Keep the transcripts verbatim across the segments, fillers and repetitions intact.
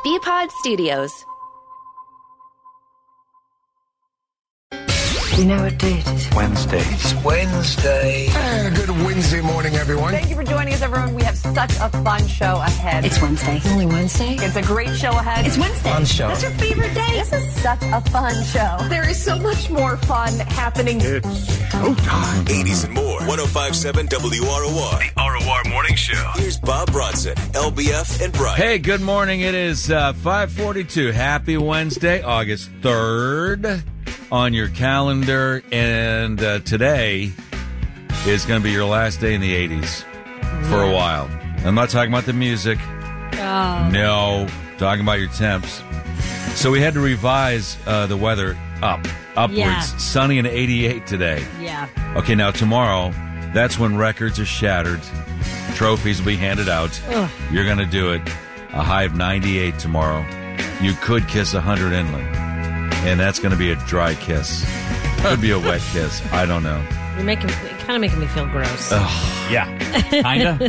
B-Pod Studios. You know what day it is? Wednesday. It's Wednesday. Hey, good Wednesday morning, everyone. Thank you for joining us, everyone. We have such a fun show ahead. It's Wednesday. Only Wednesday? It's a great show ahead. It's Wednesday. Fun show. That's your favorite day. This is such a fun show. There is so much more fun happening. It's showtime. eighties and more. one oh five point seven W R O R. The R O R Morning Show. Here's Bob Bronson, L B F, and Brian. Hey, good morning. It is uh, five forty-two. Happy Wednesday, August third on your calendar. And uh, today is going to be your last day in the eighties for a while. I'm not talking about the music. Oh. No, talking about your temps. So we had to revise uh, the weather up, upwards. Yeah. Sunny and eighty-eight today. Yeah. Okay, now tomorrow, that's when records are shattered. Trophies will be handed out. Ugh. You're going to do it. A high of ninety-eight tomorrow. You could kiss one hundred inland. And that's going to be a dry kiss. Could be a wet kiss. I don't know. You're making, kind of making me feel gross. Yeah. Kinda.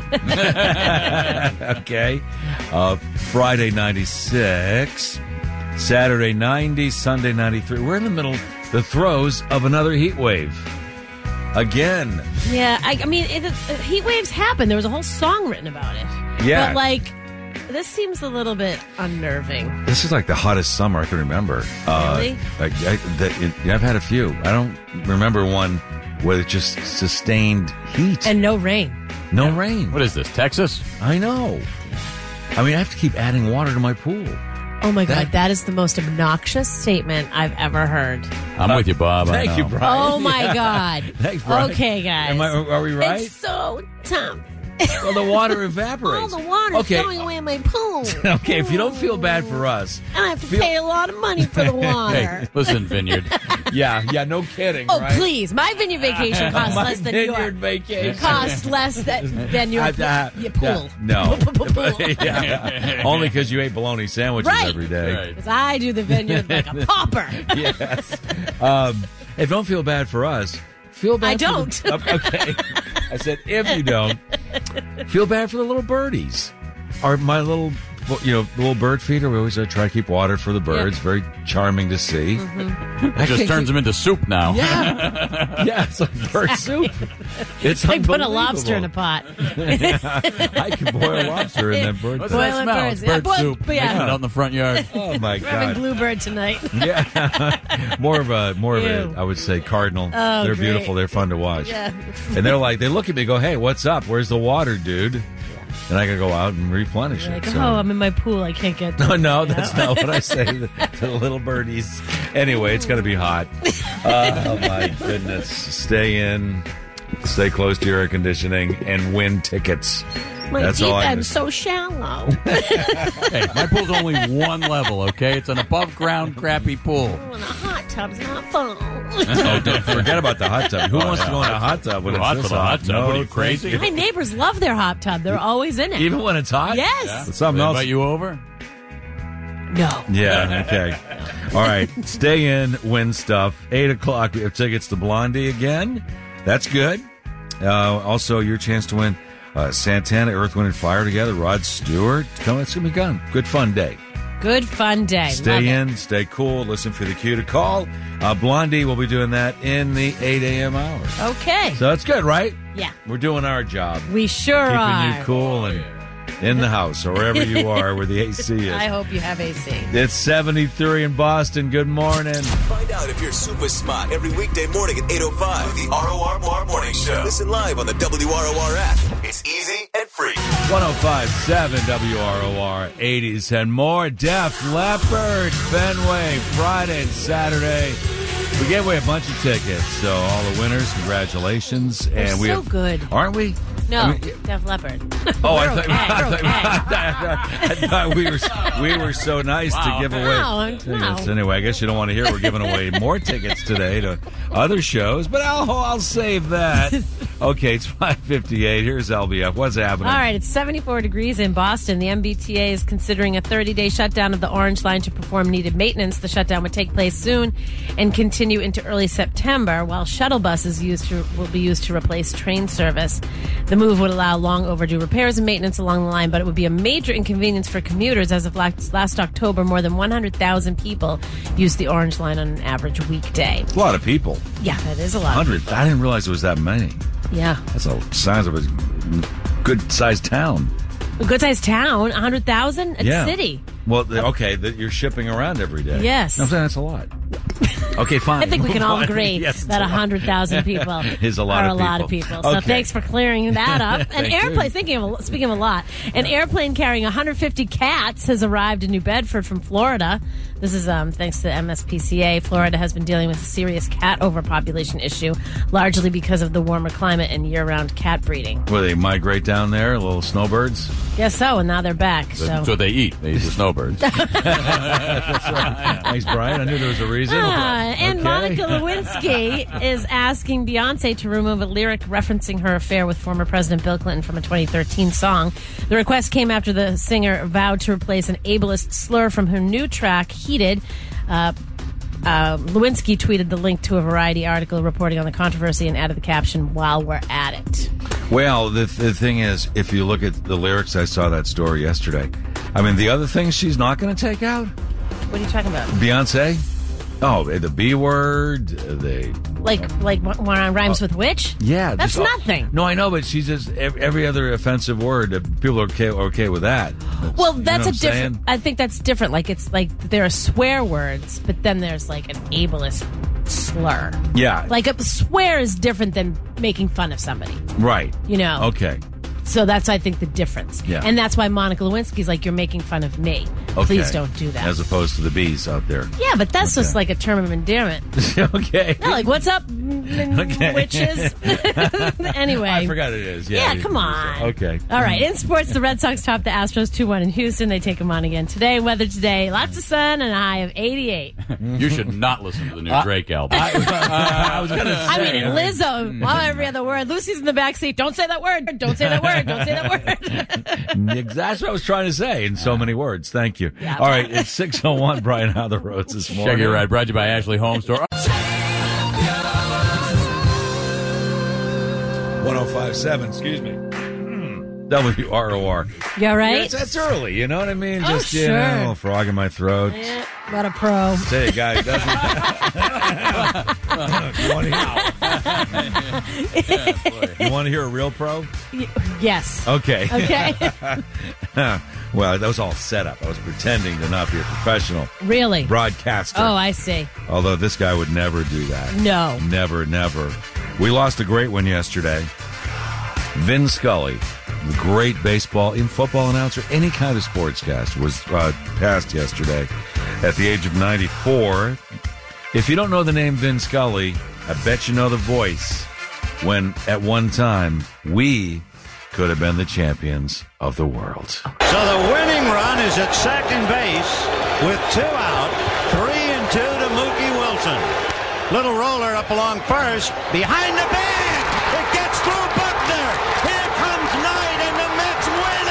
Okay. Uh, Friday, ninety-six. Saturday, ninety. Sunday, ninety-three. We're in the middle, the throes of another heat wave. Again. Yeah, I, I mean, it, it, heat waves happen. There was a whole song written about it. Yeah. But, like, this seems a little bit unnerving. This is like the hottest summer I can remember. Really? Uh, I, I, the, it, yeah, I've had a few. I don't remember one where it just sustained heat. And no rain. no rain. What is this, Texas? I know. I mean, I have to keep adding water to my pool. Oh, my That- God. That is the most obnoxious statement I've ever heard. I'm with you, Bob. I Thank know. you, Brian. Oh, my Yeah. God. Thanks, Brian. Okay, guys. Am I, are we right? It's so tough. Well, the water All evaporates. the water's Okay. going away in my pool. Okay, if you don't feel bad for us. And I have to Feel- pay a lot of money for the water. Hey, listen, Vineyard. Yeah, yeah, no kidding, Oh, right? please. My vineyard vacation costs My less than vineyard yours. vacation. Costs less than, than your, Uh, uh, your pool. No. Pool. Yeah. Only because you ate bologna sandwiches Right. every day. Right. Because I do the vineyard like a pauper. Yes. Um, if you don't feel bad for us, feel bad I for don't. The, okay. I said, if you don't, feel bad for the little birdies. Or my little, you know, little bird feeder. We always uh, try to keep water for the birds. Yeah. Very charming to see. It just turns them into soup now. Yeah. Yeah, it's like bird soup. It's They put a unbelievable. lobster in a pot. I can boil lobster in that bird. What's soup. that Boiling smell? birds. It's bird Yeah, boil- soup. but yeah. Making it out in the front yard. Oh, my We're having God. bluebird tonight. Yeah, more of a more of Ew. a I would say cardinal. Oh, They're great. beautiful. They're fun to watch. Yeah. And they're like, they look at me, and go, "Hey, what's up? Where's the water, dude?" And I gotta go out and replenish Like, it. So. oh, I'm in my pool. I can't get. No, no, that's not what I say to the, to the little birdies. Anyway, it's gonna be hot. Oh my goodness! Stay in, stay close to your air conditioning, and win tickets. My That's deep all I end's so shallow. Hey, my pool's only one level, okay? It's an above-ground crappy pool. Oh, and the hot tub's not full. Oh, don't forget about the hot tub. Who Oh, wants yeah. to go in a hot tub when Too it's hot this for the hot tub. No, What are you, thank crazy? you. My neighbors love their hot tub. They're always in it. Even when it's hot? Yes. Something They else. invite you over? No. Yeah, okay. All right. Stay in, win stuff. Eight o'clock. We have tickets to Blondie again. That's good. Uh, also, your chance to win uh, Santana, Earth, Wind, and Fire together. Rod Stewart. Come, it's going to be fun. Good fun day. Good fun day. Love Stay it. in, stay cool. Listen for the cue to call. Uh, Blondie will be doing that in the eight a.m. hour. Okay. So that's good, right? Yeah. We're doing our job. We sure Keeping are. you cool and in the house or wherever you are where the A C is. I hope you have A C. It's seventy-three in Boston. Good morning. Find out if you're super smart every weekday morning at eight oh five. The R O R More Morning Show. Listen live on the W R O R app. It's easy and free. one oh five point seven W R O R, eighties and more. Def Leppard, Fenway, Friday and Saturday. We gave away a bunch of tickets, so all the winners, congratulations. They're and we so have, good. Aren't we? No, I mean, Def Leppard. Oh, I We're thought, okay. I, We're thought, okay. I thought we were we were so nice Wow. to give away No, no. tickets. Anyway, I guess you don't want to hear we're giving away more tickets today to other shows, but I'll I'll save that. Okay, it's five fifty-eight. Here's L B F. What's happening? All right, it's seventy-four degrees in Boston. The M B T A is considering a thirty-day shutdown of the Orange Line to perform needed maintenance. The shutdown would take place soon and continue into early September, while shuttle buses used to, will be used to replace train service. The move would allow long overdue repairs and maintenance along the line, but it would be a major inconvenience for commuters. As of last, last October, more than one hundred thousand people used the Orange Line on an average weekday. A lot of people. Yeah, that is a lot. one hundred. I didn't realize it was that many. Yeah. That's the size of a good-sized town. A good-sized town, one hundred thousand? A Yeah. city. Well, the, okay, that you're shipping around every day. Yes. No, I'm saying that's a lot. Okay, fine. I think we can all Fine. agree Yes, it's that a lot. one hundred thousand people is a lot are of a people. lot of people. So Okay. thanks for clearing that up. An Thank airplane, you. thinking of a, speaking of a lot, an airplane carrying one hundred fifty cats has arrived in New Bedford from Florida. This is um, thanks to M S P C A. Florida has been dealing with a serious cat overpopulation issue, largely because of the warmer climate and year-round cat breeding. Where they migrate down there, little snowbirds? Guess so, and now they're back. So. That's what they eat. They eat the snowbirds. Thanks, Brian. I knew there was a reason. Ah, and Okay. Monica Lewinsky is asking Beyonce to remove a lyric referencing her affair with former President Bill Clinton from a twenty thirteen song. The request came after the singer vowed to replace an ableist slur from her new track, Heated. Uh, uh, Lewinsky tweeted the link to a Variety article reporting on the controversy and added the caption, "While we're at it." Well, the, the thing is, if you look at the lyrics, I saw that story yesterday. I mean, the other things she's not going to take out? What are you talking about? Beyonce? Oh, the B word, the... Like, like one on rhymes with which? Yeah. That's just- nothing. No, I know, but she's just, ev- every other offensive word, uh, people are okay, are okay with that. Well, You know that's what a I'm different. saying? I think that's different. Like it's like there are swear words, but then there's like an ableist slur. Yeah. Like a swear is different than making fun of somebody. Right. You know. Okay. So that's I think the difference. Yeah. And that's why Monica Lewinsky's like, you're making fun of me. Okay. Please don't do that. As opposed to the bees out there. yeah, but that's just Okay. like a term of endearment. Okay. No, like what's up, m- Okay. witches? Anyway. I forgot it is. Yeah. Yeah, come on. Okay. All right. In sports, the Red Sox top the Astros two one in Houston. They take them on again today. Weather today, lots of sun and a high of eighty-eight. You should not listen to the new Drake album. I, I was going to say. I mean, and Lizzo, well, every other word. Lucy's in the backseat. Don't say that word. Don't say that word. Don't say that word. That's what I was trying to say in so many words. Thank you. Yeah. All right, it's six oh one, Brian, how the roads this morning. Check your ride. Brought to you by Ashley Home Store. one oh five point seven, excuse me. W R O R. You all right? That's, that's early, you know what I mean? Oh, Just, you sure. know, a frog in my throat. Yeah, what a pro. Say a guy who doesn't. you want to hear? You want to hear a real pro? Yes. Okay. Okay. Well, that was all set up. I was pretending to not be a professional Really? broadcaster. Oh, I see. Although this guy would never do that. No. Never, never. We lost a great one yesterday. Vin Scully, the great baseball and football announcer, any kind of sportscast, was uh, passed yesterday at the age of ninety-four. If you don't know the name Vin Scully, I bet you know the voice when at one time we could have been the champions of the world. So the winning run is at second base with two out, three and two to Mookie Wilson. Little roller up along first, behind the bag. It gets through Buckner. Here comes Knight, and the Mets win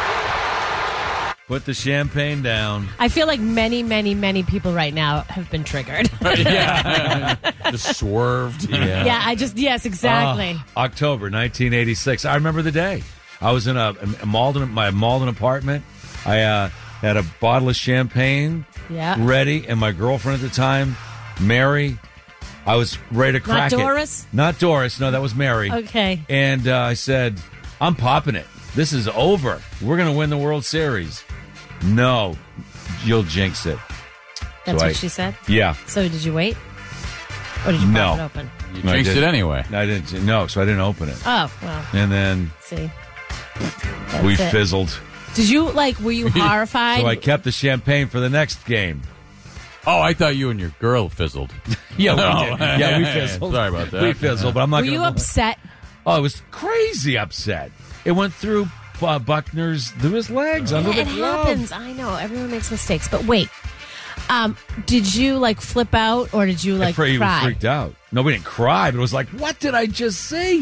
it. Put the champagne down. I feel like many, many, many people right now have been triggered. Yeah. Just swerved. Yeah. Yeah, I just, yes, exactly. Uh, October nineteen eighty-six. I remember the day. I was in a, a Malden, my Malden apartment. I uh, had a bottle of champagne Yeah. ready, and my girlfriend at the time, Mary, I was ready to crack Not it. Doris? Not Doris. No, that was Mary. Okay. And uh, I said, I'm popping it. This is over. We're going to win the World Series. No, you'll jinx it. That's So what I- she said? Yeah. So did you wait? Or did you No. pop it open? You No, I jinxed it didn't. anyway. I didn't. No, so I didn't open it. Oh, well, And then see. we That's it. fizzled. Did you, like, were you horrified? So I kept the champagne for the next game. Oh, I thought you and your girl fizzled. Yeah, we Oh. did. Yeah, we fizzled. Sorry about that. We fizzled, but I'm not were going you to. upset? Oh, I was crazy upset. It went through uh, Buckner's, through his legs, under it the glove. happens. I know. Everyone makes mistakes. But wait. Um, did you, like, flip out or did you, like, Afraid he was cry? freaked out. No, we didn't cry, but it was like, what did I just see?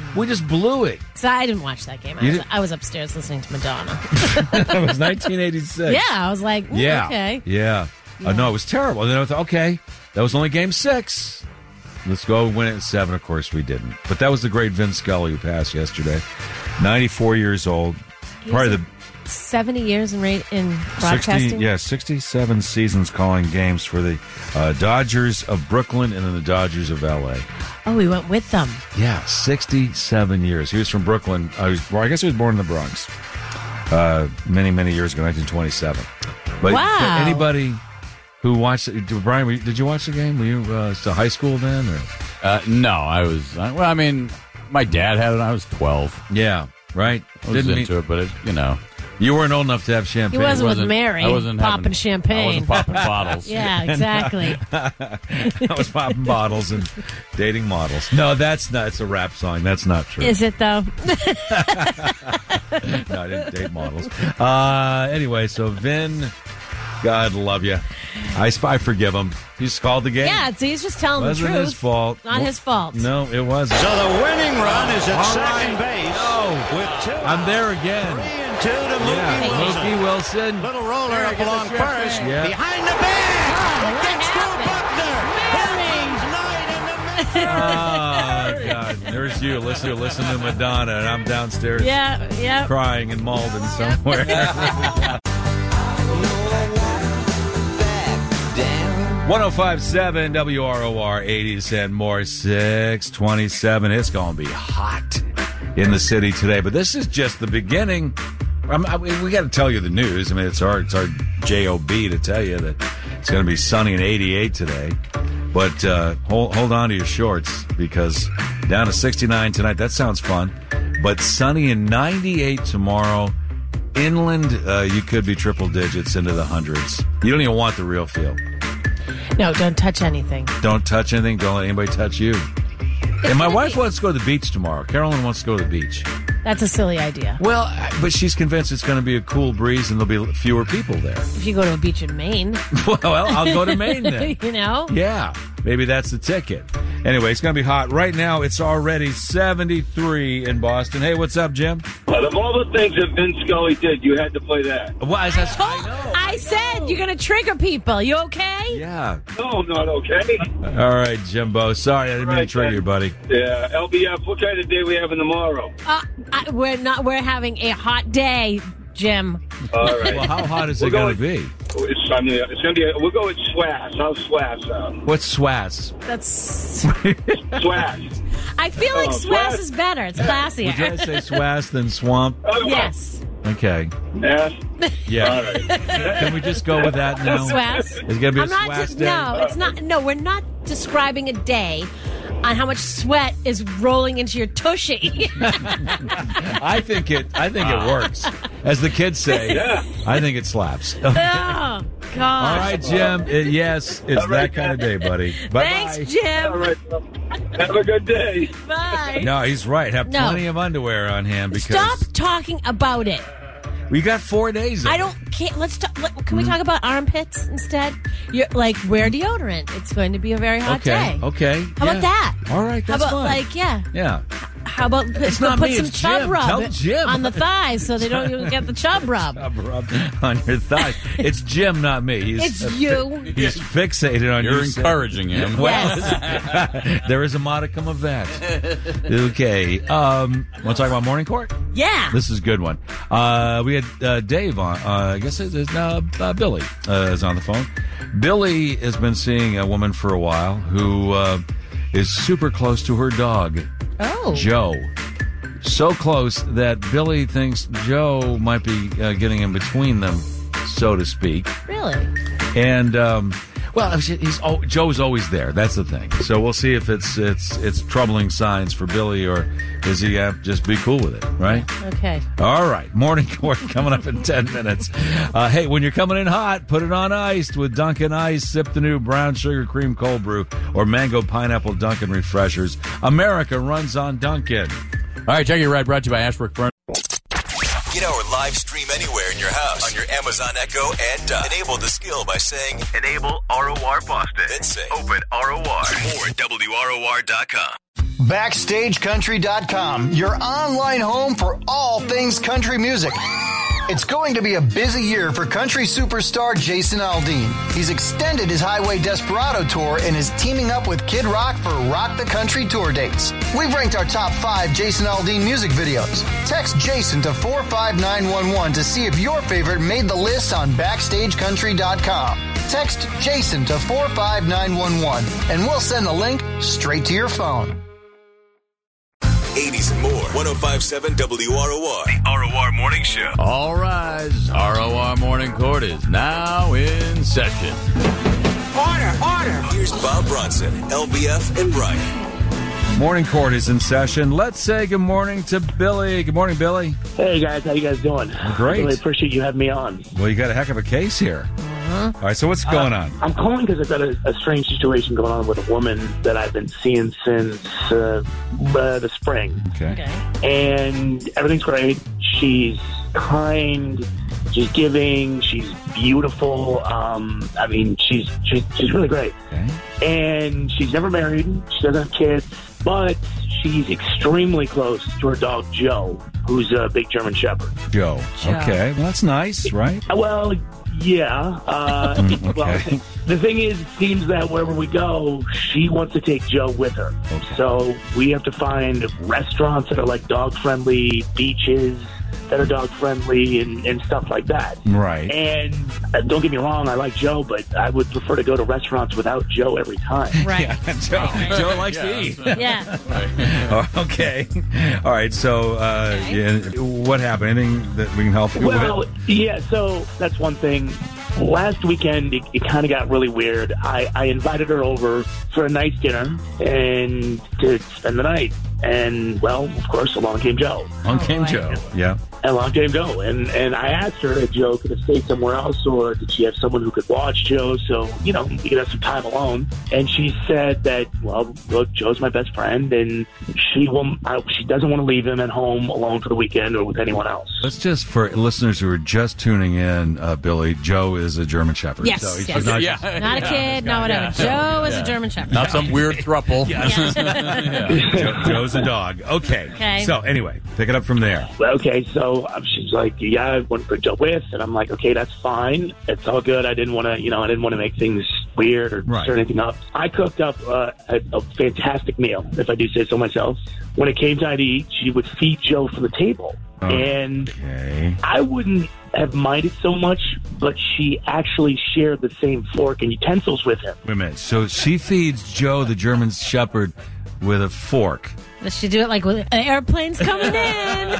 We just blew it. So I didn't watch that game. I You was, didn't- I was upstairs listening to Madonna. That was nineteen eighty-six. Yeah, I was like, mm, Yeah. okay. Yeah. Uh, no, it was terrible. And then I thought, okay, that was only game six. Let's go win it in seven. Of course, we didn't. But that was the great Vince Scully who passed yesterday. ninety-four years old. Probably the seventy years in, ra- in sixty, broadcasting. yeah, sixty-seven seasons calling games for the uh, Dodgers of Brooklyn and then the Dodgers of L A. Oh, we went with them. Yeah, sixty-seven years. He was from Brooklyn. I was, well, I guess he was born in the Bronx uh, many, many years ago, nineteen twenty-seven. But, Wow. but anybody who watched it, Brian, were you- did you watch the game? Were you uh, still high school then? Or? Uh, no, I was. Uh, well, I mean, my dad had it. When I was twelve. Yeah, right. I was Didn't into he- it, but it, you know, You weren't old enough to have He champagne. wasn't, wasn't- with Mary I wasn't popping having- champagne. I wasn't popping bottles. Yeah, exactly. I was popping bottles and dating models. No, that's not. It's a rap song. That's not true. Is it though? No, I didn't date models. Uh, anyway, so Vin, God love you. I, I forgive him. He just called the game. Yeah, so he's just telling Wasn't the truth. his fault. Not Well, his fault. No, it wasn't. So the winning run is at All second right. base No. with two. I'm there again. Three and two to Mookie Yeah, Wilson. Mookie Wilson. Little roller There, up get the along champagne. first. Yeah. Behind the bag. Oh, it what gets through happened? Buckner. Here comes Knight in the middle. Oh, God. There's you. Listen, listen to Madonna, and I'm downstairs Yeah, yeah. crying in Malden somewhere. one oh five point seven W R O R, eighties and more, six twenty-seven. It's going to be hot in the city today, but this is just the beginning. I'm, I mean, we got to tell you the news. I mean, it's our, it's our job to tell you that it's going to be sunny and eighty-eight today. But uh, hold, hold on to your shorts because down to sixty-nine tonight. That sounds fun. But sunny and ninety-eight tomorrow. Inland, uh, you could be triple digits into the hundreds. You don't even want the real feel. No, don't touch anything. Don't touch anything. Don't let anybody touch you. And my wife wants to go to the beach tomorrow. Carolyn wants to go to the beach. That's a silly idea. Well, but she's convinced it's going to be a cool breeze and there'll be fewer people there. If you go to a beach in Maine, Well, I'll go to Maine then. you know? Yeah, maybe that's the ticket. Anyway, it's going to be hot. Right now, it's already seventy-three in Boston. Hey, what's up, Jim? But of all the things that Vince Scully did, you had to play that. Well, is that, I know. I said you're going to trigger people. You okay? Yeah. No, I'm not okay. All right, Jimbo. Sorry, I didn't mean to Right, trigger then. you, buddy. Yeah, L B F, what kind of day we having tomorrow? Uh, I, we're not. We're having a hot day, Jim. All right. Well, how hot is We're it going going- to be? It's, I mean, it's going to be, a, we'll go with Swass. How's Swass sound? What's Swass? That's. Swass. I feel like Oh, Swass Swass. is better. It's Would you classier. rather say Swass than Swamp? Yes. Okay. Yeah. Yeah. All right. Can we just go with that now? Swass. Is it going to be a I'm not. Swass just- day? no, it's not. No, we're not describing a day on how much sweat is rolling into your tushy. I think it. I think it works, as the kids say. Yeah. I think it slaps. oh God! All right, Jim. It- yes, it's All right, that kind of day, buddy. Bye. Thanks, Jim. All right. Have a good day. Bye. No, he's right. Have No. plenty of underwear on hand because Stop talking about it. we got four days. Of I it. don't. Can't, let's talk. Let, can we talk about armpits instead? You're like wear deodorant. It's going to be a very hot Okay. day. Okay. How yeah. about that? All right. How That's about fine. like yeah? Yeah. How about put, It's not put me, some it's chub Jim. rub Tell Jim. on the thighs so they don't even get the chub rub? Rub, rub on your thighs. It's Jim, not me. He's, It's uh, you. He's fixated on You're you. encouraging him. Well, Yes. there is a modicum of that. Okay. Um, want to talk about Morning Court? Yeah. This is a good one. Uh, we had uh, Dave on. Uh, I guess it's uh, uh, Billy uh, is on the phone. Billy has been seeing a woman for a while who uh, is super close to her dog, Oh. Joe. So close that Billy thinks Joe might be uh, getting in between them, so to speak. Really? And um, well, he's oh, Joe's always there. That's the thing. So we'll see if it's it's it's troubling signs for Billy, or does he have just be cool with it, right? Okay. All right, Morning Court coming up in ten minutes. Uh, hey, when you're coming in hot, put it on ice with Dunkin' Ice. Sip the new brown sugar cream cold brew or mango pineapple Dunkin' refreshers. America runs on Dunkin'. All right, check your ride brought to you by Ashbrook Furniture. Get our live stream anywhere in your house on your Amazon Echo and Dot. Enable the skill by saying Enable R O R Boston. Then say Open R O R. More at W R O R dot com. Backstage Country dot com, your online home for all things country music. It's going to be a busy year for country superstar Jason Aldean. He's extended his Highway Desperado tour and is teaming up with Kid Rock for Rock the Country tour dates. We've ranked our top five Jason Aldean music videos. Text Jason to four five nine one one to see if your favorite made the list on Backstage Country dot com. Text Jason to four five nine one one and we'll send the link straight to your phone. eighties and more. one oh five point seven W R O R. The R O R Morning Show. All rise. R O R Morning Court is now in session. Order, order. Here's Bob Bronson, L B F, and Brian. Morning Court is in session. Let's say good morning to Billy. Good morning, Billy. Hey, guys. How you guys doing? Great. I really appreciate you having me on. Well, you got a heck of a case here. Uh-huh. All right, so what's going uh, on? I'm calling because I've got a, a strange situation going on with a woman that I've been seeing since uh, uh, the spring. Okay. Okay. And everything's great. She's kind. She's giving. She's beautiful. Um, I mean, she's, she's she's really great. Okay. And she's never married. She doesn't have kids. But she's extremely close to her dog, Joe, who's a big German Shepherd. Joe. Joe. Okay, well, that's nice, right? Well, yeah. Uh, Mm, well, okay. the thing is, it seems that wherever we go, she wants to take Joe with her. Okay. So we have to find restaurants that are like dog-friendly, beaches that are dog-friendly, and, and stuff like that. Right. And uh, don't get me wrong, I like Joe, but I would prefer to go to restaurants without Joe every time. Right. Yeah, Joe, Joe likes Yeah, to eat. Yeah. Oh, okay. All right, so uh, yeah, what happened? Anything that we can help you Well, with? yeah, so that's one thing. Last weekend, it, it kind of got really weird. I, I invited her over for a nice dinner and to spend the night. And, well, of course, along came Joe. On came Joe. Yeah. And along came Joe. And, and I asked her if Joe could have stayed somewhere else or did she have someone who could watch Joe so, you know, he could have some time alone. And she said that, well, look, Joe's my best friend and she will, I, she doesn't want to leave him at home alone for the weekend or with anyone else. Let's just, for listeners who are just tuning in, uh, Billy, Joe is a German Shepherd. Yes, So he's yes. not, Yeah. Not a kid, not whatever. Joe is a German Shepherd. Not some weird throuple. Joe, Joe's a dog. Okay. Okay. So anyway, pick it up from there. Well, okay, so um, she's like, yeah, I want to put Joe with, and I'm like, okay, that's fine. It's all good. I didn't want to, you know, I didn't want to make things weird or Right. stir anything up. I cooked up uh, a, a fantastic meal, if I do say so myself. When it came time to eat, she would feed Joe from the table. And Okay. I wouldn't have minded so much, but she actually shared the same fork and utensils with him. Wait a minute. So she feeds Joe, the German Shepherd, with a fork. Does she do it like with airplanes coming in?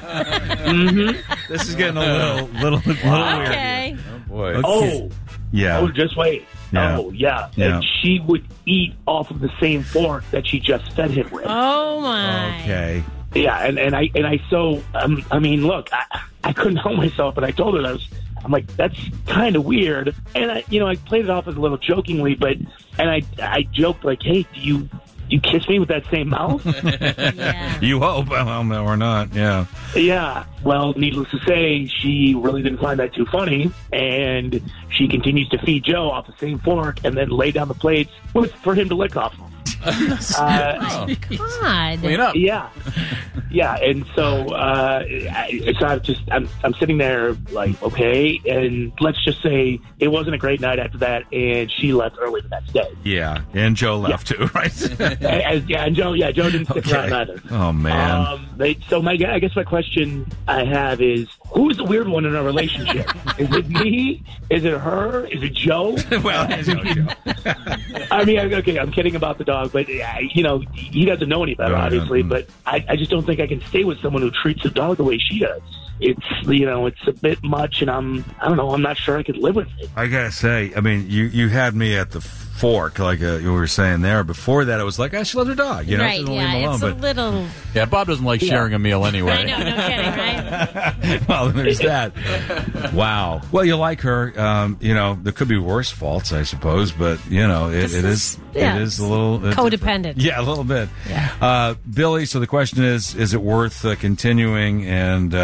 Mm-hmm. This is getting a little, little, little weird. Okay. Boy. Okay. Oh, Yeah. oh, just wait. Yeah. Oh, yeah. Yeah. And she would eat off of the same fork that she just fed him with. Oh, my. Okay. Yeah, and, and I and I so um, I mean, look, I, I couldn't help myself, but I told her that I was. I'm like, that's kind of weird, and I, you know, I played it off as a little jokingly, but and I I joked like, hey, do you you kiss me with that same mouth? Yeah. You hope, well, no, or not. Yeah. Yeah. Well, needless to say, she really didn't find that too funny, and she continues to feed Joe off the same fork, and then lay down the plates with for him to lick off them. Uh, God. Clean up. Yeah, yeah, and so, uh, I, so I'm just, I'm, I'm sitting there like, okay, and let's just say it wasn't a great night after that, and she left early the next day. Yeah. And Joe left too, right? As, yeah, and Joe, yeah, Joe didn't stick Okay. around either. Oh, man. Um, they, so my, I guess my question I have is, who's the weird one in our relationship? Is it me? Is it her? Is it Joe? well, Joe, Joe. I mean, okay, I'm kidding about the dog, but uh, you know, he doesn't know any better, Right, obviously. mm. But I, I just don't think I can stay with someone who treats the dog the way she does. It's, you know, it's a bit much, and I'm, I don't know, I'm not sure I could live with it. I gotta say, I mean, you, you had me at the fork, like uh, you were saying there. Before that, it was like, I she loves her dog. You know, right, she doesn't yeah, leave him alone. it's But a little... Yeah, Bob doesn't like sharing a meal anyway. I know, no kidding, right? well, there's that. Wow. Well, you like her. Um, you know, there could be worse faults, I suppose, but you know, it, This it is- is yeah, it is a little uh, codependent. Yeah, a little bit. Yeah. Uh, Billy. So the question is: is it worth uh, continuing? And uh,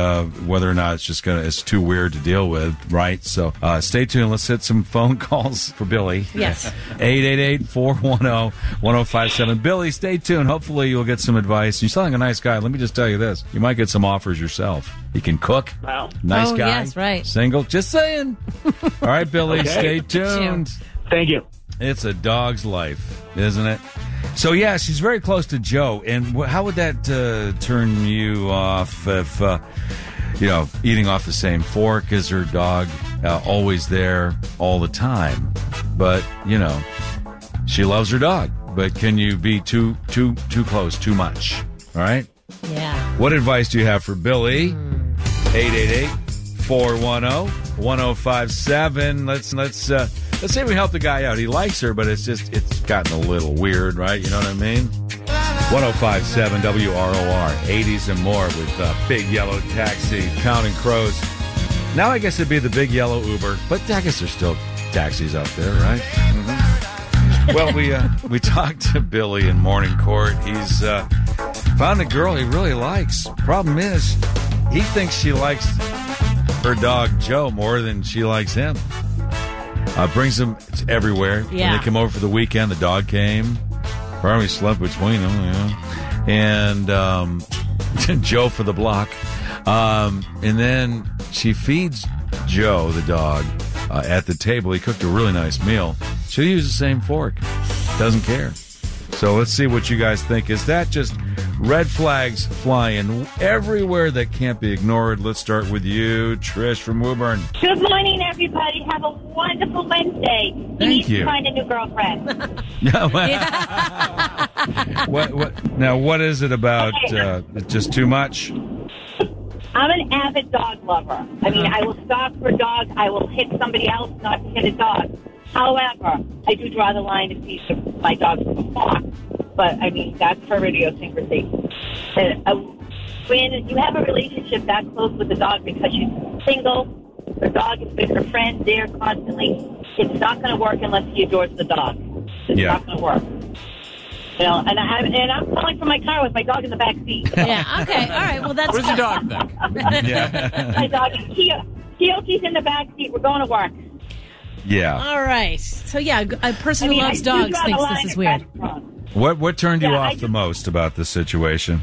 whether or not it's just gonna it's too weird to deal with, right? So uh, stay tuned. Let's hit some phone calls for Billy. Yes. eight eight eight, four one zero, one zero five seven. Billy, stay tuned. Hopefully you'll get some advice. You sound like a nice guy. Let me just tell you this. You might get some offers yourself. He can cook. Wow. Nice oh, guy. Yes, right. Single. Just saying. All right, Billy, Okay. stay tuned. Thank you. It's a dog's life, isn't it? So, yeah, she's very close to Joe. And wh- how would that uh, turn you off if, uh, you know, eating off the same fork as her dog, uh, always there all the time? But, you know, she loves her dog. But can you be too, too, too close, too much? All right? Yeah. What advice do you have for Billy? eight eight eight, four one zero, one zero five seven. Let's, let's, uh, let's say we help the guy out. He likes her, but it's just, it's gotten a little weird, right? You know what I mean? one oh five point seven W R O R, eighties and more with uh, Big Yellow Taxi, Counting Crows. Now I guess it'd be the Big Yellow Uber, but I guess there's still taxis out there, right? Mm-hmm. Well, we uh, we talked to Billy in Morning Court. He's uh, found a girl he really likes. Problem is, he thinks she likes her dog Joe more than she likes him. Uh, brings him everywhere. Yeah. When they came over for the weekend, the dog came. Probably slept between them, you know. And um, Joe for the block. Um, and then she feeds Joe, the dog, uh, at the table. He cooked a really nice meal. She'll use the same fork. Doesn't care. So let's see what you guys think. Is that just red flags flying everywhere that can't be ignored? Let's start with you, Trish from Woburn. Good morning, everybody. Have a wonderful Wednesday. You Thank need you. to find a new girlfriend. Yeah, well, what, what, now, what is it about? Uh, just too much? I'm an avid dog lover. I mean, I will stop for a dog. I will hit somebody else, not to hit a dog. However, I do draw the line to see if my dog is a fox. But, I mean, that's for idiosyncrasy. And, uh, when you have a relationship that close with the dog because she's single, the dog is with her friend there constantly, it's not going to work unless he adores the dog. It's Yeah. not going to work. You know, and, I, and I'm calling from my car with my dog in the back seat. Yeah, okay, all right. Well, that's What does your dog think? Yeah. My dog is Keo. Keoki's in the back seat. We're going to work. Yeah. All right. So, yeah, a person I mean, who I loves do dogs draw the thinks line this is if weird. that's wrong. What what turned you Yeah, I off the just- most about this situation?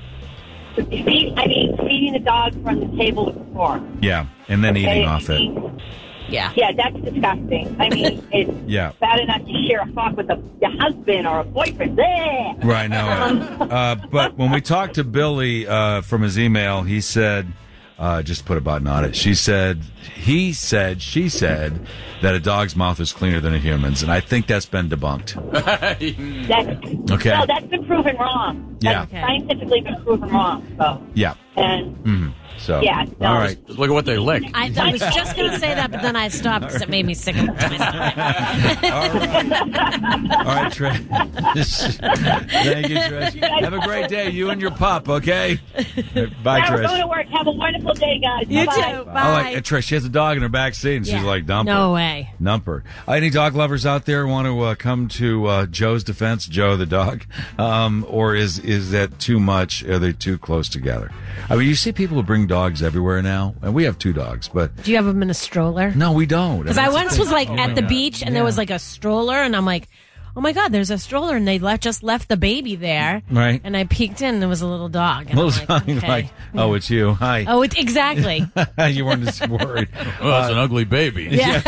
Feed, I mean, feeding the dog from the table with the fork. Yeah, and then Okay? eating off I it. mean, Yeah. Yeah, that's disgusting. I mean, it's Yeah. bad enough to share a fork with a, your husband or a boyfriend. Bleh. Right now, uh, but when we talked to Billy uh, from his email, he said, uh, just put a button on it. She said, he said, she said that a dog's mouth is cleaner than a human's, and I think that's been debunked. That's, Okay. No, that's been proven wrong. Yeah. That's scientifically been proven wrong. So, Yeah. and Mm-hmm. So, Yeah, no. all right. Look at what they lick. I, I was just going to say that, but then I stopped because it made me sick. Of my stomach. All right. All right, Trish. Thank you, Trish. Have a great day, you and your pup, okay? Bye, now we're going Trish. to work. Have a wonderful day, guys. You Bye-bye. too. I Bye. like uh, Trish. She has a dog in her back seat, and she's Yeah. like, dump her. No way. Nump her. Uh, any dog lovers out there want to uh, come to uh, Joe's defense, Joe the dog? Um, or is is that too much? Are they too close together? I mean, you see people who bring dogs everywhere now, and we have two dogs, but Do you have them in a stroller? no, we don't. Because I once was like Oh, at my the God. beach and there Yeah. was like a stroller, and I'm like, oh my God, there's a stroller, and they let, just left the baby there. Right. And I peeked in, and there was a little dog. And Little I'm like, sign okay. like, oh, it's you. Hi. Oh, it, exactly. You weren't as worried. Well, it's an ugly baby. Yeah.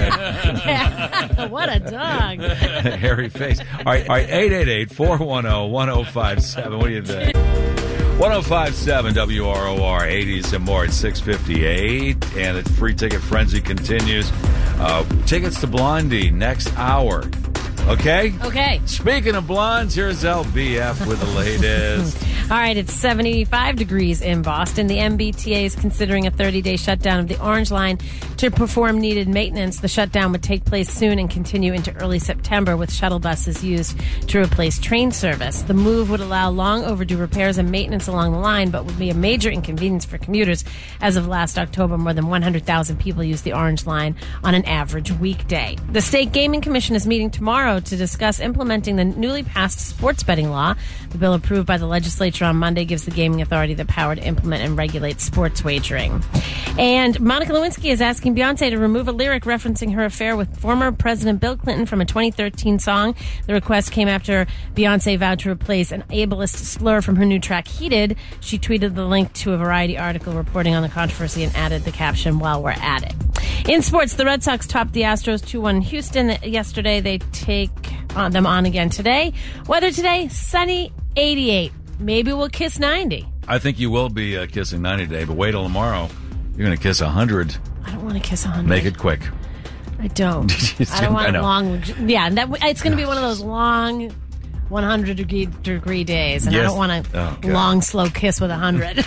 What a dog. Hairy face. All right, all right. eight eight eight, four one zero, one zero five seven. What do you think? one oh five point seven W R O R, eighties and more at six fifty-eight. And it's Free Ticket Frenzy continues. Uh, tickets to Blondie next hour. Okay? Okay. Speaking of blondes, here's L B F with the latest. All right, it's seventy-five degrees in Boston. The M B T A is considering a thirty-day shutdown of the Orange Line to perform needed maintenance. The shutdown would take place soon and continue into early September, with shuttle buses used to replace train service. The move would allow long overdue repairs and maintenance along the line, but would be a major inconvenience for commuters. As of last October, more than one hundred thousand people use the Orange Line on an average weekday. The State Gaming Commission is meeting tomorrow to discuss implementing the newly passed sports betting law. The bill approved by the legislature feature on Monday gives the Gaming Authority the power to implement and regulate sports wagering. And Monica Lewinsky is asking Beyonce to remove a lyric referencing her affair with former President Bill Clinton from a twenty thirteen song. The request came after Beyonce vowed to replace an ableist slur from her new track, Heated. She tweeted the link to a Variety article reporting on the controversy and added the caption, "While we're at it." In sports, the Red Sox topped the Astros two one in Houston yesterday. They take on them on again today. Weather today, sunny, eighty-eight. Maybe we'll kiss ninety. I think you will be uh, kissing ninety today, but wait till tomorrow. You're going to kiss one hundred. I don't want to kiss one hundred. Make it quick. I don't. I don't want I know. long. Yeah, that, it's going to be one of those long one hundred degree, degree days, and Yes. I don't want a Oh, God. long, slow kiss with one hundred.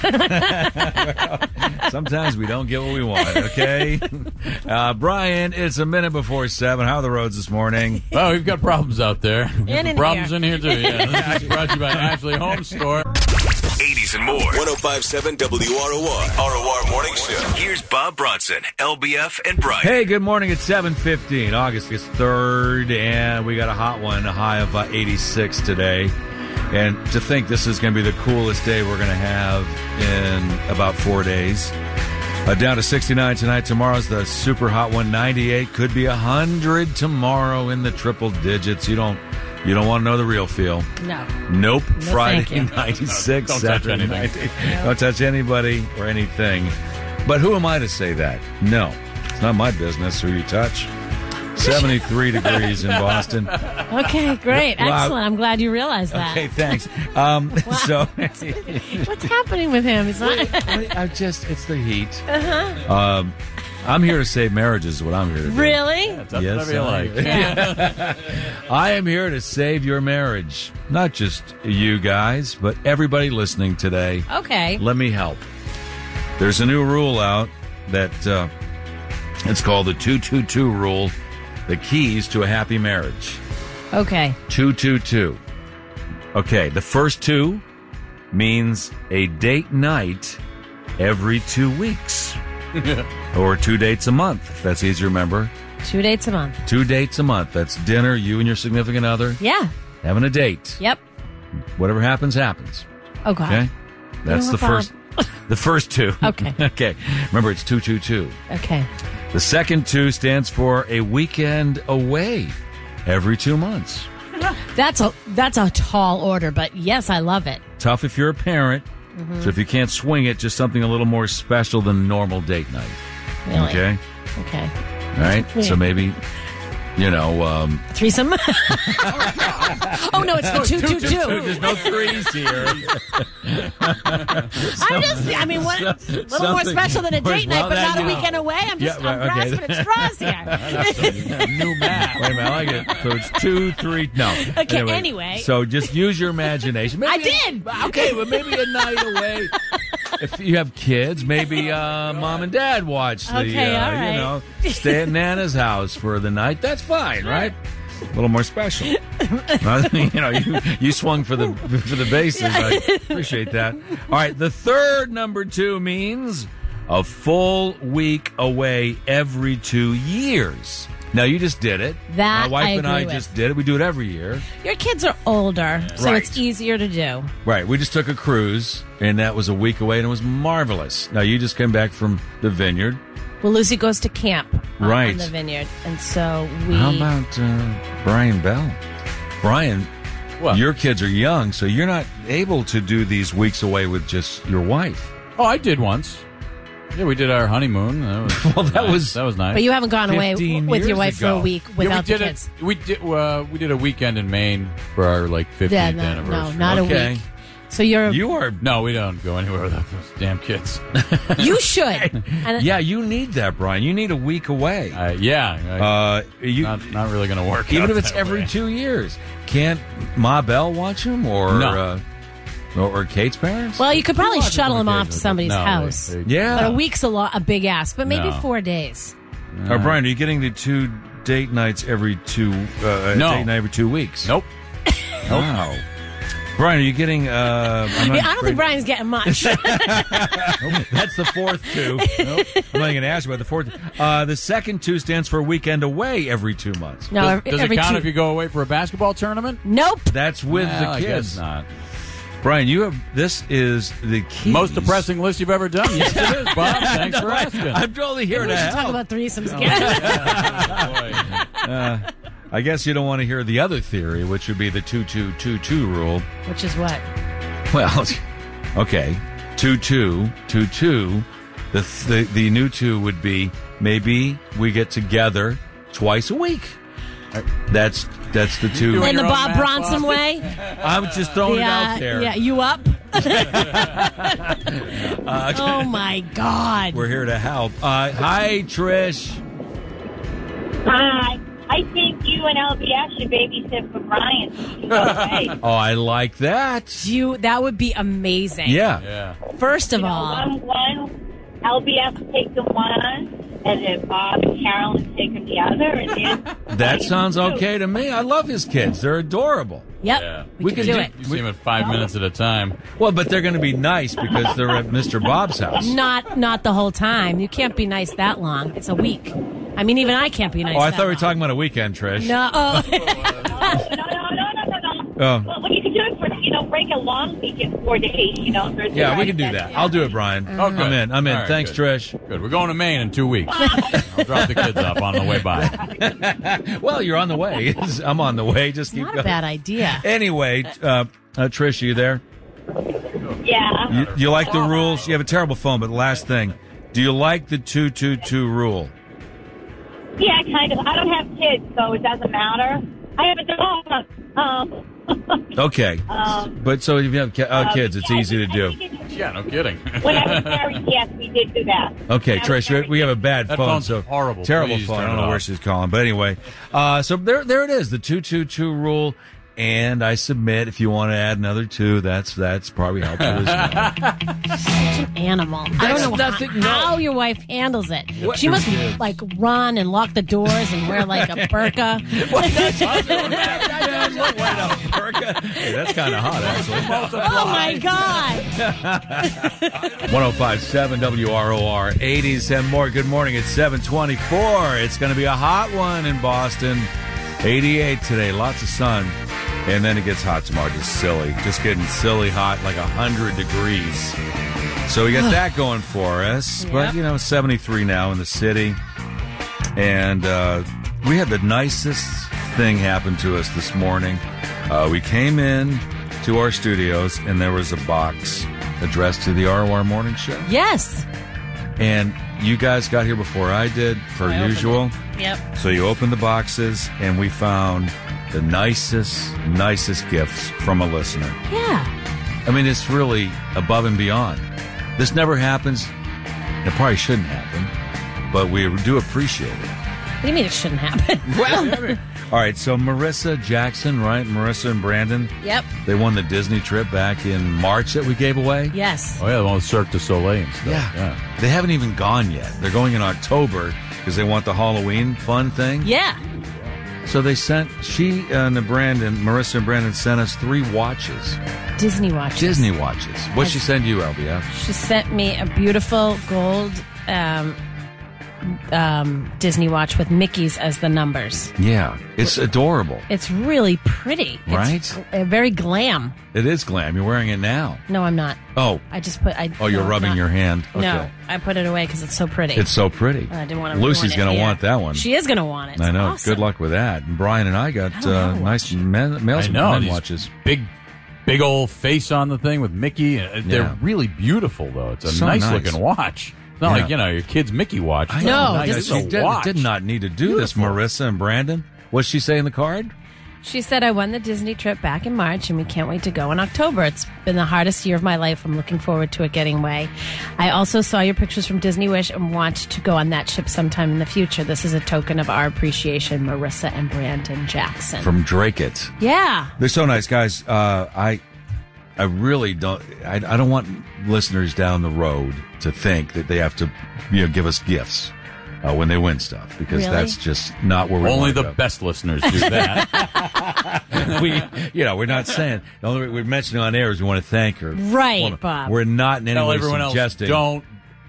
Sometimes we don't get what we want, okay? uh, Brian, it's a minute before seven. How are the roads this morning? Oh, we've got problems out there. We've got And in problems here. in here, too. Yeah, this is brought to you by Ashley Home Store. eighties and more. one oh five point seven W R O R. R O R Morning Show. Here's Bob Bronson, L B F, and Brian. Hey, good morning. It's seven fifteen, August third, and we got a hot one, a high of uh, eighty-six today. And to think this is going to be the coolest day we're going to have in about four days. Uh, down to sixty-nine tonight. Tomorrow's the super hot one, ninety-eight. Could be one hundred tomorrow in the triple digits. You don't you don't want to know the real feel. No. Nope. No, Friday, thank you. ninety-six. Don't touch Saturday, anything. ninety. Don't touch anybody or anything. But who am I to say that? No. It's not my business who you touch. seventy-three degrees in Boston. Okay, great. Well, I- Excellent. I'm glad you realized that. Okay, thanks. Um, so What's happening with him? He's not. I, I just, it's the heat. Uh-huh. Um, I'm here to save marriages is what I'm here to do. Really? That's yes, Yes, whatever you I- like. Yeah. I am here to save your marriage. Not just you guys, but everybody listening today. Okay. Let me help. There's a new rule out that uh, it's called the two two two rule, the keys to a happy marriage. Okay. two two two. Okay, the first two means a date night every two weeks. Or two dates a month, if that's easy to remember. Two dates a month. Two dates a month. That's dinner, you and your significant other, Yeah. having a date. Yep. Whatever happens, happens. Oh, God. Okay? That's know the what, first the first two. Okay. Okay. Remember, it's two two two. Okay. The second two stands for a weekend away every two months. That's a that's a tall order, but yes, I love it. Tough if you're a parent. Mhm. So if you can't swing it, just something a little more special than normal date night. Really? Okay? Okay. All right? Yeah. So maybe, you know... Um, Threesome? Oh, no, it's the two two two. There's no threes here. I'm just, I mean, what, a little more something- special than a date well, night, but that, not a you know. weekend away. I'm just, Yeah, I'm right, okay. grasping at straws here. New math. Wait a minute, I like it. So it's two, three, no. Okay, anyway. So just use your imagination. I Maybe did. A, okay, well, maybe a night away. If you have kids, maybe uh, mom and dad watch the, Okay, uh, all right. you know, stay at Nana's house for the night. That's fine, right? A little more special. you know, you, you swung for the for the bases. I appreciate that. All right, the third number two means a full week away every two years. Now, you just did it. That My wife I and I agree with. just did it. We do it every year. Your kids are older, so Right. it's easier to do. Right. We just took a cruise, and that was a week away, and it was marvelous. Now, you just came back from the vineyard. Well, Lucy goes to camp on, Right. on the vineyard, and so we... How about uh, Brian Bell? Brian, What? your kids are young, so you're not able to do these weeks away with just your wife. Oh, I did once. Yeah, we did our honeymoon. That was, Well, that nice. was- that was nice. But you haven't gone away fifteen with your years wife for ago. a week Yeah, without we the did kids. It, we did. Uh, we did a weekend in Maine for our like fifteenth Yeah, no, anniversary. no, not a Okay. week. So you're... You are... No, we don't go anywhere without those damn kids. You should. And Yeah, you need that, Brian. You need a week away. Uh, yeah, I, Uh, you, not not really going to work. even out if it's that every way. two years. Can't Ma Bell watch him or... No. Uh, or, or Kate's parents? Well, you could probably We watch shuttle them them off to occasionally, somebody's but no, house. they- they- Yeah. But a week's a lot, a big ask. But maybe No. four days. Or Brian, are you getting the two date nights every two... Uh, No. date night every two weeks? Nope. Wow. Brian, are you getting... Uh, I'm not Yeah, I don't think afraid- Brian's getting much. That's the fourth two. Nope. I'm not going to ask you about the fourth. Uh, the second two stands for weekend away every two months. No, Does, every, does it every count two- if you go away for a basketball tournament? Nope. That's with Well, the I kids. guess not. Brian, you have this is the key. Most depressing list you've ever done. Yes, it is, Bob. Thanks No, for I- asking. I'm totally here We to should help. talk about threesomes again. Uh, I guess you don't want to hear the other theory, which would be the two two two two rule. Which is what? Well, okay, two two two two. The the the new two would be maybe we get together twice a week. That's that's the two. In the your own Bob math, Bronson Bob? way? I was just throwing it Yeah, out there. yeah, you up? Uh, Oh, my God. We're here to help. Uh, hi, Trish. Hi. I think you and L B S should babysit for Brian. So he can go away. Oh, I like that. You, that would be amazing. Yeah. Yeah. First of You know, all, one, one, L B S take them one, and then Bob and Carolyn take them the other. And then That sounds okay to me. I love his kids. They're adorable. yep, Yeah. we, We can could do do- it. You see him at five minutes at a time. Well, but they're going to be nice because they're at Mister Bob's house. Not, not the whole time. You can't be nice that long. It's a week. I mean, even I can't be nice. Oh, I that thought we were long. talking about a weekend, Trish. No. Oh. no, no, no, no, no, no. Oh. Well, what you can do is, for, you know, break a long week in four days. You know, Thursday, Yeah, we Friday, can do that. Saturday. I'll do it, Brian. Oh, good. I'm in. I'm in. All right, Thanks, good. Trish. Good. We're going to Maine in two weeks. I'll drop the kids off on the way by. Well, you're on the way. I'm on the way. Just keep Not going. a bad idea. Anyway, uh, uh, Trish, are you there? Yeah. You, you like the rules? You have a terrible phone, but last thing. Do you like the two two two rule? Yeah, kind of. I don't have kids, so it doesn't matter. I have a dog. Um, Okay. Um, but so if you have ki- uh, um, kids, it's yeah, easy to I do. think it- Yeah, no kidding. When I was married, yes, we did do that. Okay, When I was Trish, we- married, we have a bad That phone, phone's so horrible. terrible Please phone. I turn don't it know where off. she's calling, but anyway, uh, so there, there it is, the two two two rule. And I submit if you want to add another two, that's that's probably helpful as well. Such an animal. I That's don't know nothing- how, no. how your wife handles it. What- She must like run and lock the doors and wear like a burqa. Hey, that's kind of hot, actually. Oh my God! one oh five point seven W R O R, eighties and more. Good morning. It's seven twenty-four. It's going to be a hot one in Boston. eighty-eight today. Lots of sun. And then it gets hot tomorrow. Just silly. Just getting silly hot, like one hundred degrees. So we got that going for us. Yep. But, you know, seventy-three now in the city. And uh, we had the nicest thing happen to us this morning. Uh, we came in to our studios, and there was a box addressed to the R O R Morning Show. Yes. And you guys got here before I did, per I opened usual. Yep. So you opened the boxes, and we found the nicest, nicest gifts from a listener. Yeah. I mean, it's really above and beyond. This never happens. It probably shouldn't happen, but we do appreciate it. What do you mean it shouldn't happen? Well, all right, so Marissa Jackson, right? Marissa and Brandon. Yep. They won the Disney trip back in March that we gave away. Yes. Oh, yeah, the one with Cirque du Soleil and stuff. Yeah. yeah. They haven't even gone yet. They're going in October because they want the Halloween fun thing. Yeah. So they sent, she and Brandon, Marissa and Brandon sent us three watches. Disney watches. Disney watches. What'd she As- send you, L B F? She sent me a beautiful gold um, um, Disney watch with Mickey's as the numbers. Yeah, it's adorable. It's really pretty. Right? It's uh, very glam. It is glam. You're wearing it now. No, I'm not. Oh. I just put. I, Oh, you're no, rubbing not- your hand. Okay. No, I put it away because it's so pretty. It's so pretty. I didn't want to. Lucy's going to want that one. She is going to want it. I know. It's awesome. Good luck with that. And Brian and I got I don't uh, have a nice men, male I know. men these watches. Big, big old face on the thing with Mickey. Uh, They're Yeah. really beautiful, though. It's a So nice, nice. looking watch. It's not Yeah. like, you know, your kid's Mickey watch. I It's No, a nice, this it's she a did, watch. did not need to do this, Beautiful. Marissa and Brandon. What'd she say in the card? She said, I won the Disney trip back in March, and we can't wait to go in October. It's been the hardest year of my life. I'm looking forward to it getting away. I also saw your pictures from Disney Wish and want to go on that ship sometime in the future. This is a token of our appreciation, Marissa and Brandon Jackson. From Drake It. yeah. They're so nice, guys. Uh, I, I really don't. I, I don't want listeners down the road to think that they have to, you know, give us gifts uh, when they win stuff because Really? that's just not where we Only want to the go. best listeners do that. we, you know, we're not saying. The only way we're mentioning on air is we want to thank her. Right, Well, Bob. We're not in any Tell way everyone else, suggesting. don't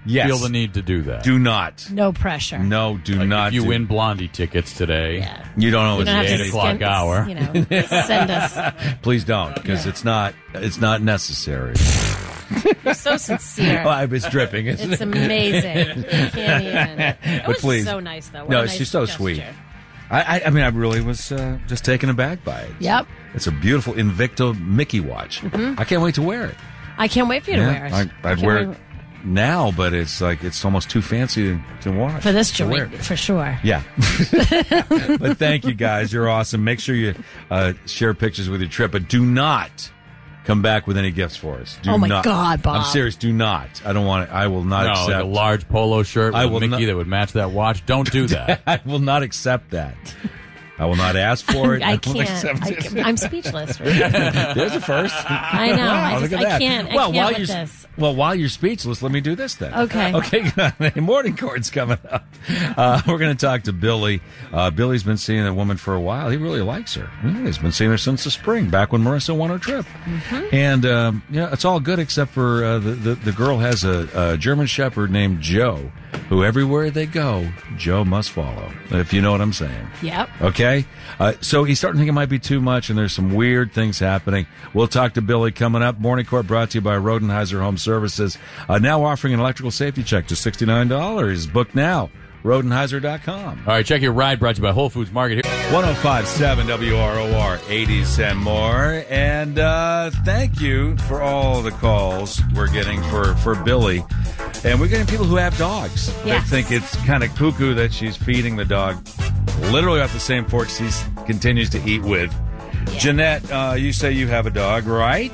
Yes. feel the need to do that. Do not. No pressure. No, do Like not. If you do. win Blondie tickets today, Yeah. You don't know You it's don't have the to eight o'clock send- hour. You know, send us. Please don't, because it's not. It's not necessary. You're so sincere. Oh, I was dripping. Isn't It's it? amazing. You can't even. It But was please. so nice, though. What No, a nice she's so gesture. sweet. I, I, I mean, I really was uh, just taken aback by it. Yep. It's a beautiful Invicto Mickey watch. Mhm. I can't wait to wear it. I can't wait for you to Yeah, wear it. I, I I'd can't wear wait- it now, but it's like it's almost too fancy to, to watch. For this to wear. joint, for sure. Yeah. But thank you guys. You're awesome. Make sure you uh, share pictures with your trip, but do not come back with any gifts for us. Do Oh, my not. God, Bob. I'm serious. Do not. I don't want it. I will not No, accept. like a large polo shirt with I a will Mickey not- that would match that watch. Don't do that. I will not accept that. I will not ask for it. I won't can't. accept I it. can't. I'm speechless. There's a first. I know. I Wow, just- look at I that. can't- I well, can't while with you're this. well, while you're speechless, let me do this then. Okay. Okay. Morning Court's coming up. Uh, we're going to talk to Billy. Uh, Billy's been seeing a woman for a while. He really likes her. Yeah, he's been seeing her since the spring, back when Marissa won her trip. Mm-hmm. And um, yeah, it's all good except for uh, the, the the girl has a, a German Shepherd named Joe, who everywhere they go, Joe must follow. If you know what I'm saying. Yep. Okay? Uh, so he's starting to think it might be too much, and there's some weird things happening. We'll talk to Billy coming up. Morning Court brought to you by Rodenheiser Home Services. Uh, now offering an electrical safety check to sixty-nine dollars. Book now. Rodenheiser dot com. All right, check your ride brought to you by Whole Foods Market here. one oh five point seven W R O R, eighties and more. And uh, thank you for all the calls we're getting for, for Billy. And we're getting people who have dogs. Yes. They think it's kind of cuckoo that she's feeding the dog literally off the same fork she continues to eat with. Yeah. Jeanette, uh, you say you have a dog, right?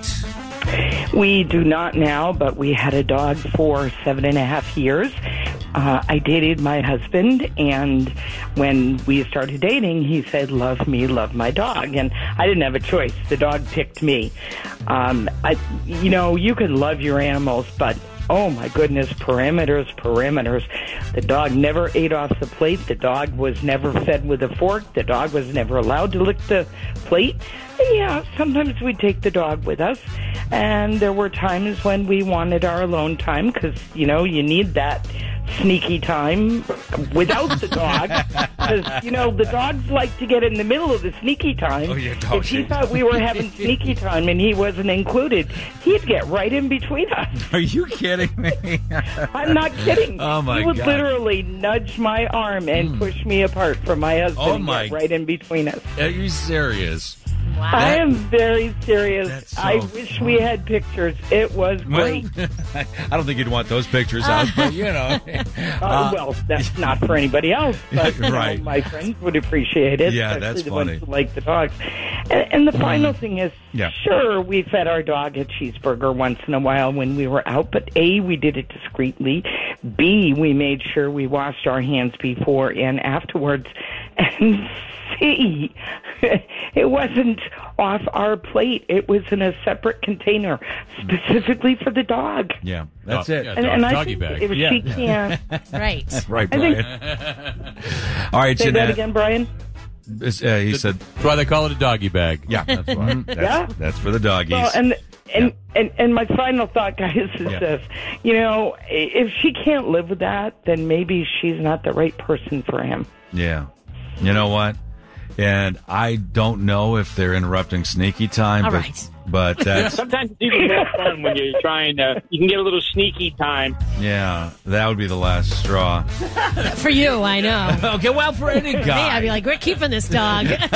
We do not now, but we had a dog for seven and a half years. Uh, I dated my husband, and when we started dating, he said, love me, love my dog. And I didn't have a choice. The dog picked me. Um, I, you know, you can love your animals, but oh my goodness, parameters, parameters. The dog never ate off the plate. The dog was never fed with a fork. The dog was never allowed to lick the plate. And yeah, sometimes we'd take the dog with us. And there were times when we wanted our alone time because, you know, you need that sneaky time without the dog. Because, you know, the dogs like to get in the middle of the sneaky time. Oh, yeah, if dogs he hate- thought we were having sneaky time and he wasn't included, he'd get right in between us. Are you kidding me? I'm not kidding. Oh, my He would God. literally nudge my arm and push me apart from my husband Oh, and my- get right in between us. Are you serious? Wow. I am very serious. That's so I wish we had pictures. It was great. Well, I don't think you'd want those pictures out, but you know. Uh, well, that's not for anybody else, but you know, Right. my friends would appreciate it. Yeah, especially that's the funny. ones who like the dogs. And, and the final thing is, Yeah. sure, we fed our dog a cheeseburger once in a while when we were out, but A, we did it discreetly. B, we made sure we washed our hands before and afterwards. And C, it wasn't off our plate. It was in a separate container specifically for the dog. Yeah, that's Oh, it. yeah, And, dog- and I doggy think bag. if Yeah. she can't... Right. Right, I think- Brian. All right, Say that Jeanette. again, Brian? This, uh, he said, That's why they call it a doggy bag. yeah, that's why. That's, Yeah. that's for the doggies. Well, and and, Yeah. and and my final thought, guys, is Yeah. this: you know, if she can't live with that, then maybe she's not the right person for him. Yeah. You know what? And I don't know if they're interrupting sneaky time, All but, right. but that's, Sometimes it's even more fun when you're trying to. You can get a little sneaky time. yeah, that would be the last straw. For you, I know. Okay, well, for any For me, guy. I'd be like, we're keeping this dog. Jeanette.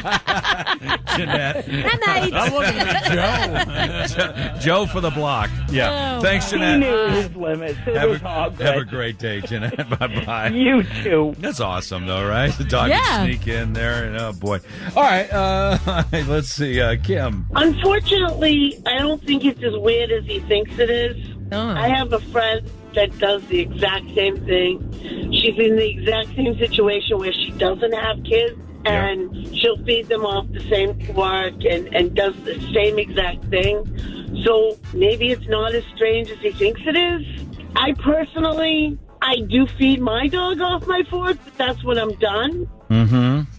Good night. I'm looking at Joe. Joe for the block. Yeah. Oh, Thanks, He Jeanette. knew his limits. It Have was a, all good. have a great day, Jeanette. Bye-bye. You too. That's awesome, though, right? The dog Yeah. can sneak in there, and oh boy. All right, uh, let's see, uh, Kim. Unfortunately, I don't think it's as weird as he thinks it is. Oh. I have a friend that does the exact same thing. She's in the exact same situation where she doesn't have kids, and she'll feed them off the same fork and, and does the same exact thing. So maybe it's not as strange as he thinks it is. I personally, I do feed my dog off my fork, but that's when I'm done. Mm-hmm.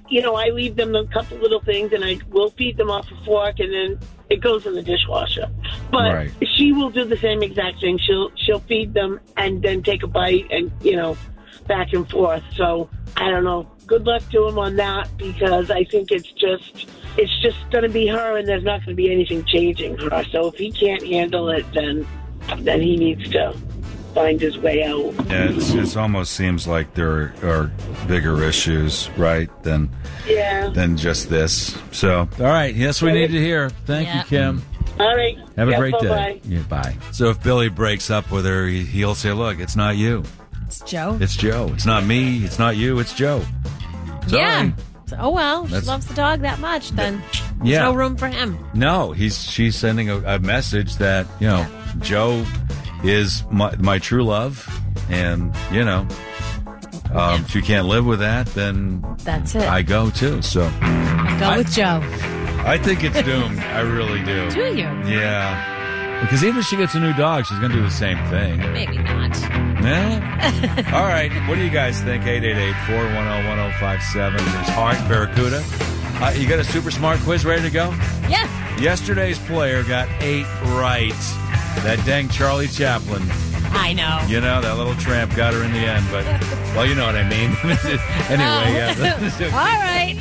you know, I leave them a couple little things, and I will feed them off a fork, and then it goes in the dishwasher. But Right. she will do the same exact thing. She'll she'll feed them and then take a bite, and you know, back and forth. So I don't know. Good luck to him on that, because I think it's just it's just going to be her, and there's not going to be anything changing for her. So if he can't handle it, then then he needs to find his way out. Yeah, it's, it almost seems like there are bigger issues, right, than Yeah. than just this. So, all right, yes, we need to hear. Thank Yeah. you, Kim. All right. Have a Yeah, great bye-bye. day. Yeah, bye. So if Billy breaks up with her, he- he'll say, look, it's not you. It's Joe. It's Joe. It's not me. It's not you. It's Joe. Sorry. Yeah. So, oh, well, That's- she loves the dog that much, then there's Yeah. no room for him. No, he's she's sending a, a message that, you know, Joe is my, my true love. And, you know, um, if you can't live with that, then That's it. I go too. So I go I- with Joe. I think it's doomed. I really do. Do you? Yeah. Because even if she gets a new dog, she's going to do the same thing. Maybe not. Yeah. All right. What do you guys think? eight eight eight, four one zero, one zero five seven. There's Hart Barracuda. Uh, you got a super smart quiz ready to go? Yeah. Yesterday's player got eight right. That dang Charlie Chaplin. I know. You know, that little tramp got her in the end, but, well, you know what I mean. Anyway, yeah. All right.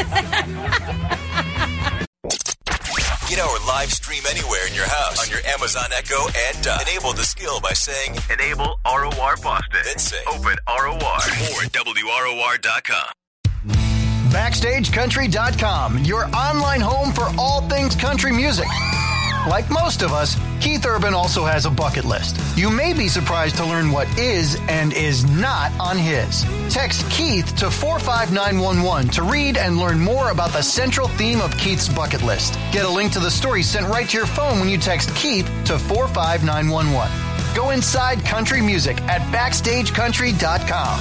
Get our live stream anywhere in your house on your Amazon Echo and uh, enable the skill by saying Enable R O R Boston. Then say Open R O R. More at W R O R dot com. Backstage Country dot com, your online home for all things country music. Like most of us, Keith Urban also has a bucket list. You may be surprised to learn what is and is not on his. Text Keith to four five nine one one to read and learn more about the central theme of Keith's bucket list. Get a link to the story sent right to your phone when you text Keith to four five nine one one. Go inside country music at Backstage Country dot com.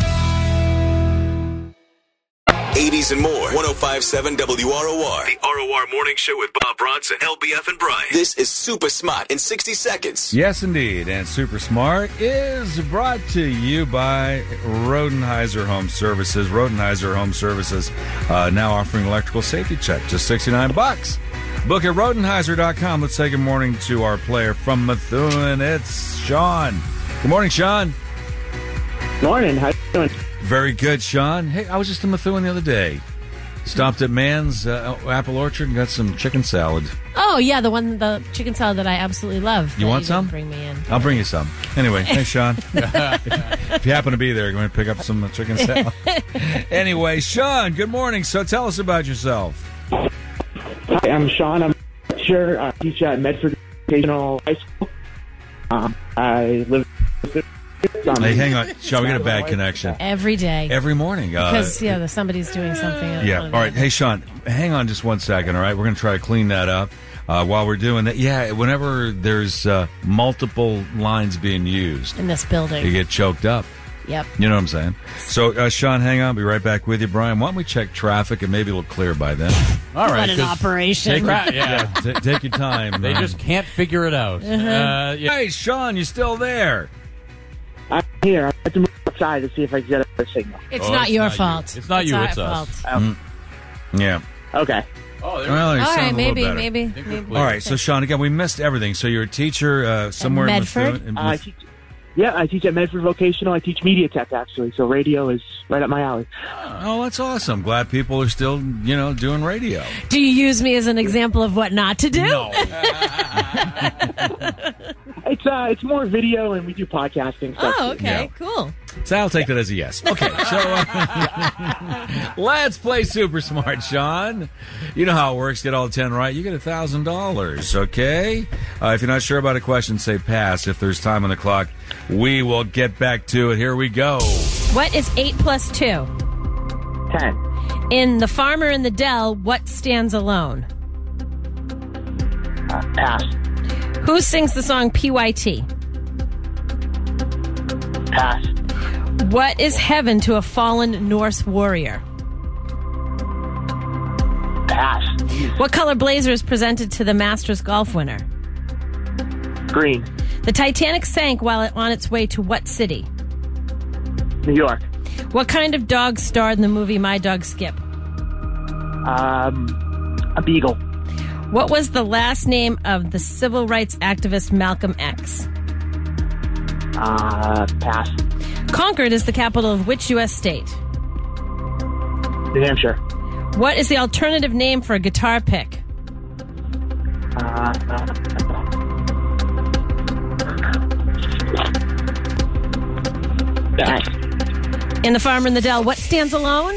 eighties and more. one oh five point seven W R O R. The R O R Morning Show with Bob Bronson, L B F, and Brian. This is Super Smart in sixty seconds. Yes, indeed. And Super Smart is brought to you by Rodenheiser Home Services. Rodenheiser Home Services uh, now offering electrical safety check, just sixty-nine bucks. Book at Rodenheiser dot com. Let's say good morning to our player from Methuen. It's Sean. Good morning, Sean. Morning. How you doing? Very good, Sean. Hey, I was just in Methuen the other day. Stopped at Man's uh, Apple Orchard and got some chicken salad. Oh, yeah, the one, the chicken salad that I absolutely love. You that want didn't some? Bring me in. I'll bring you some. Anyway, thanks, Sean. If you happen to be there, you're going to pick up some chicken salad. Anyway, Sean, good morning. So tell us about yourself. Hi, I'm Sean. I'm a teacher. I teach at Medford Vocational High School. Um, I live. Hey, hang on. Sean, we got a bad connection. Every day. Every morning. Uh, Because, yeah, the, somebody's doing something. at Yeah. one of All the- right. Hey, Sean, hang on just one second, all right? We're going to try to clean that up uh, while we're doing that. Yeah, whenever there's uh, multiple lines being used, In this building. you get choked up. Yep. You know what I'm saying? So, uh, Sean, hang on. I'll be right back with you. Brian, why don't we check traffic and maybe it'll clear by then? All right. What an 'cause operation. Take, Right, yeah. yeah. t- take your time. They man. just can't figure it out. Uh-huh. Uh, yeah. Hey, Sean, you still there? I'm here. I have to move outside to see if I can get a signal. It's Oh, not it's your not you. fault. It's not you, our it's us. fault. Mm. Yeah. Okay. Oh, there Well, you All sound right, a little maybe, better. maybe, think we're maybe. clear. All right, so Sean, again, we missed everything. So you're a teacher uh, somewhere in Medford? Methuen- in Uh, I Meth- teach, yeah, I teach at Medford Vocational. I teach media tech, actually, so radio is right up my alley. Oh, that's awesome. Glad people are still, you know, doing radio. Do you use me as an example of what not to do? No. It's uh, it's more video, and we do podcasting stuff. Oh, okay, Yeah. cool. So I'll take that as a yes. Okay, so uh, let's play Super Smart, Sean. You know how it works. Get all ten right, you get one thousand dollars, okay? Uh, if you're not sure about a question, say pass. If there's time on the clock, we will get back to it. Here we go. What is eight plus two? Ten. In The Farmer in the Dell, what stands alone? Uh, pass. Who sings the song P Y T? Pass. What is heaven to a fallen Norse warrior? Pass. What color blazer is presented to the Masters golf winner? Green. The Titanic sank while on its way to what city? New York. What kind of dog starred in the movie My Dog Skip? Um, a beagle. What was the last name of the civil rights activist Malcolm X? Uh, pass. Concord is the capital of which U S state? New Hampshire. What is the alternative name for a guitar pick? Uh, uh, pass. In The Farmer in the Dell, what stands alone?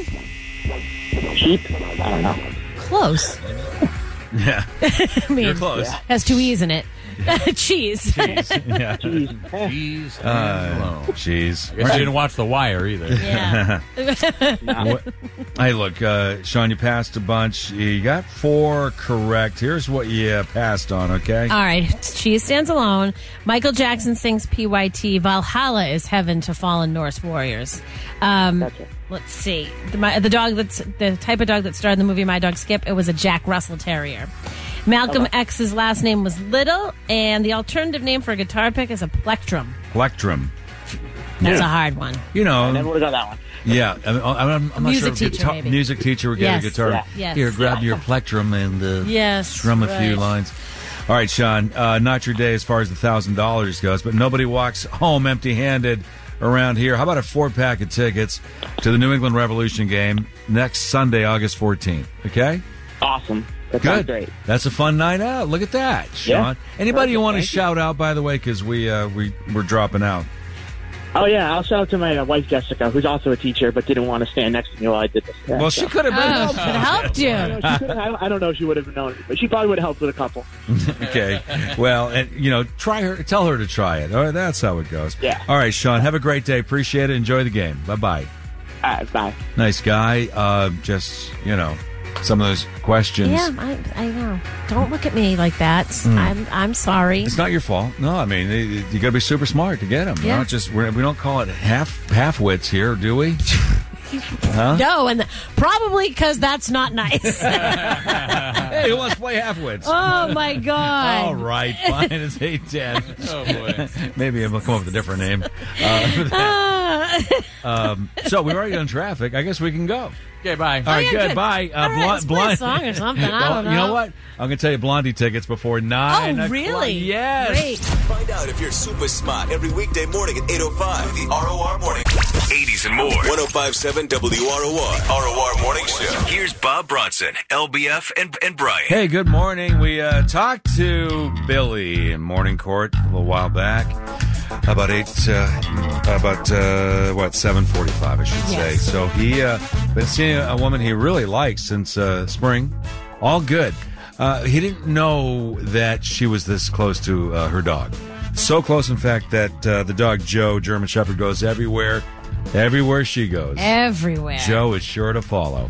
Sheep. I don't know. Close. Yeah. I mean, You're close. yeah. Has two E's in it. Cheese. Cheese. Yeah. Cheese. Cheese. Uh, cheese. I guess you didn't watch The Wire either. Yeah. What- Hey, look, uh, Sean, you passed a bunch. You got four correct. Here's what you uh, passed on, okay? All right. Cheese stands alone. Michael Jackson sings P Y T. Valhalla is heaven to fallen Norse warriors. Um, Gotcha. Let's see. The, my, the dog that's the type of dog that starred in the movie My Dog Skip, it was a Jack Russell Terrier. Malcolm Okay. X's last name was Little, and the alternative name for a guitar pick is a plectrum. Plectrum. That's Yeah. a hard one. You know. I never would have got that one. Yeah, I mean, I'm, I'm not Music sure. if teacher, guitar, maybe. music teacher would get Yes. a guitar. Yeah. Yes. Here, grab your plectrum and uh, Yes, strum a few right. lines. All right, Sean, uh, not your day as far as the one thousand dollars goes, but nobody walks home empty-handed around here. How about a four-pack of tickets to the New England Revolution game next Sunday, August fourteenth? Okay? Awesome. That sounds Good. great. That's a fun night out. Look at that, Yeah. Sean. Anybody you Perfect. want to Thank you. shout out, by the way, because we, uh, we, we're dropping out? Oh, yeah. I'll shout out to my uh, wife, Jessica, who's also a teacher, but didn't want to stand next to me while I did this. Yeah, Well, so. she could have been. Oh, it helped you. I, know, she could've- I don't- I don't know if she would have known, but she probably would have helped with a couple. Okay. Well, and you know, try her. Tell her to try it. All right, that's how it goes. Yeah. All right, Sean. Have a great day. Appreciate it. Enjoy the game. Bye bye. All right, bye. Nice guy. Uh, just you know, some of those questions. Yeah, I, I know. Don't look at me like that. I'm I'm sorry. It's not your fault. No, I mean you got to be super smart to get them. Yeah. Not just we're, we don't call it half half wits here, do we? Huh? No, and probably because that's not nice. Hey, who wants to play half wits? Oh my God! All right, fine. It's eight ten. Oh, boy. Maybe I'm gonna come up with a different name. Uh, Ah. um, so we've already done traffic. I guess we can go. Okay, bye. All right, yeah, good. good. Bye. Uh, All right, Blon- let's play a Blon- song or something. I Well, don't You know know. what? I'm going to tell you Blondie tickets before nine Oh, o'clock. really? Yes. Great. Find out if you're super smart every weekday morning at eight oh five. The R O R Morning. eighties and more. one oh five point seven W R O R. R O R Morning Show. Here's Bob Bronson, L B F, and, and Brian. Hey, good morning. We uh, talked to Billy in Morning Court a little while back. About eight, uh, about uh, what seven forty-five, I should say. Yes. So he uh, been seeing a woman he really likes since uh, spring. All good. Uh, he didn't know that she was this close to uh, her dog. So close, in fact, that uh, the dog Joe, German Shepherd, goes everywhere. Everywhere she goes, Everywhere. Joe is sure to follow.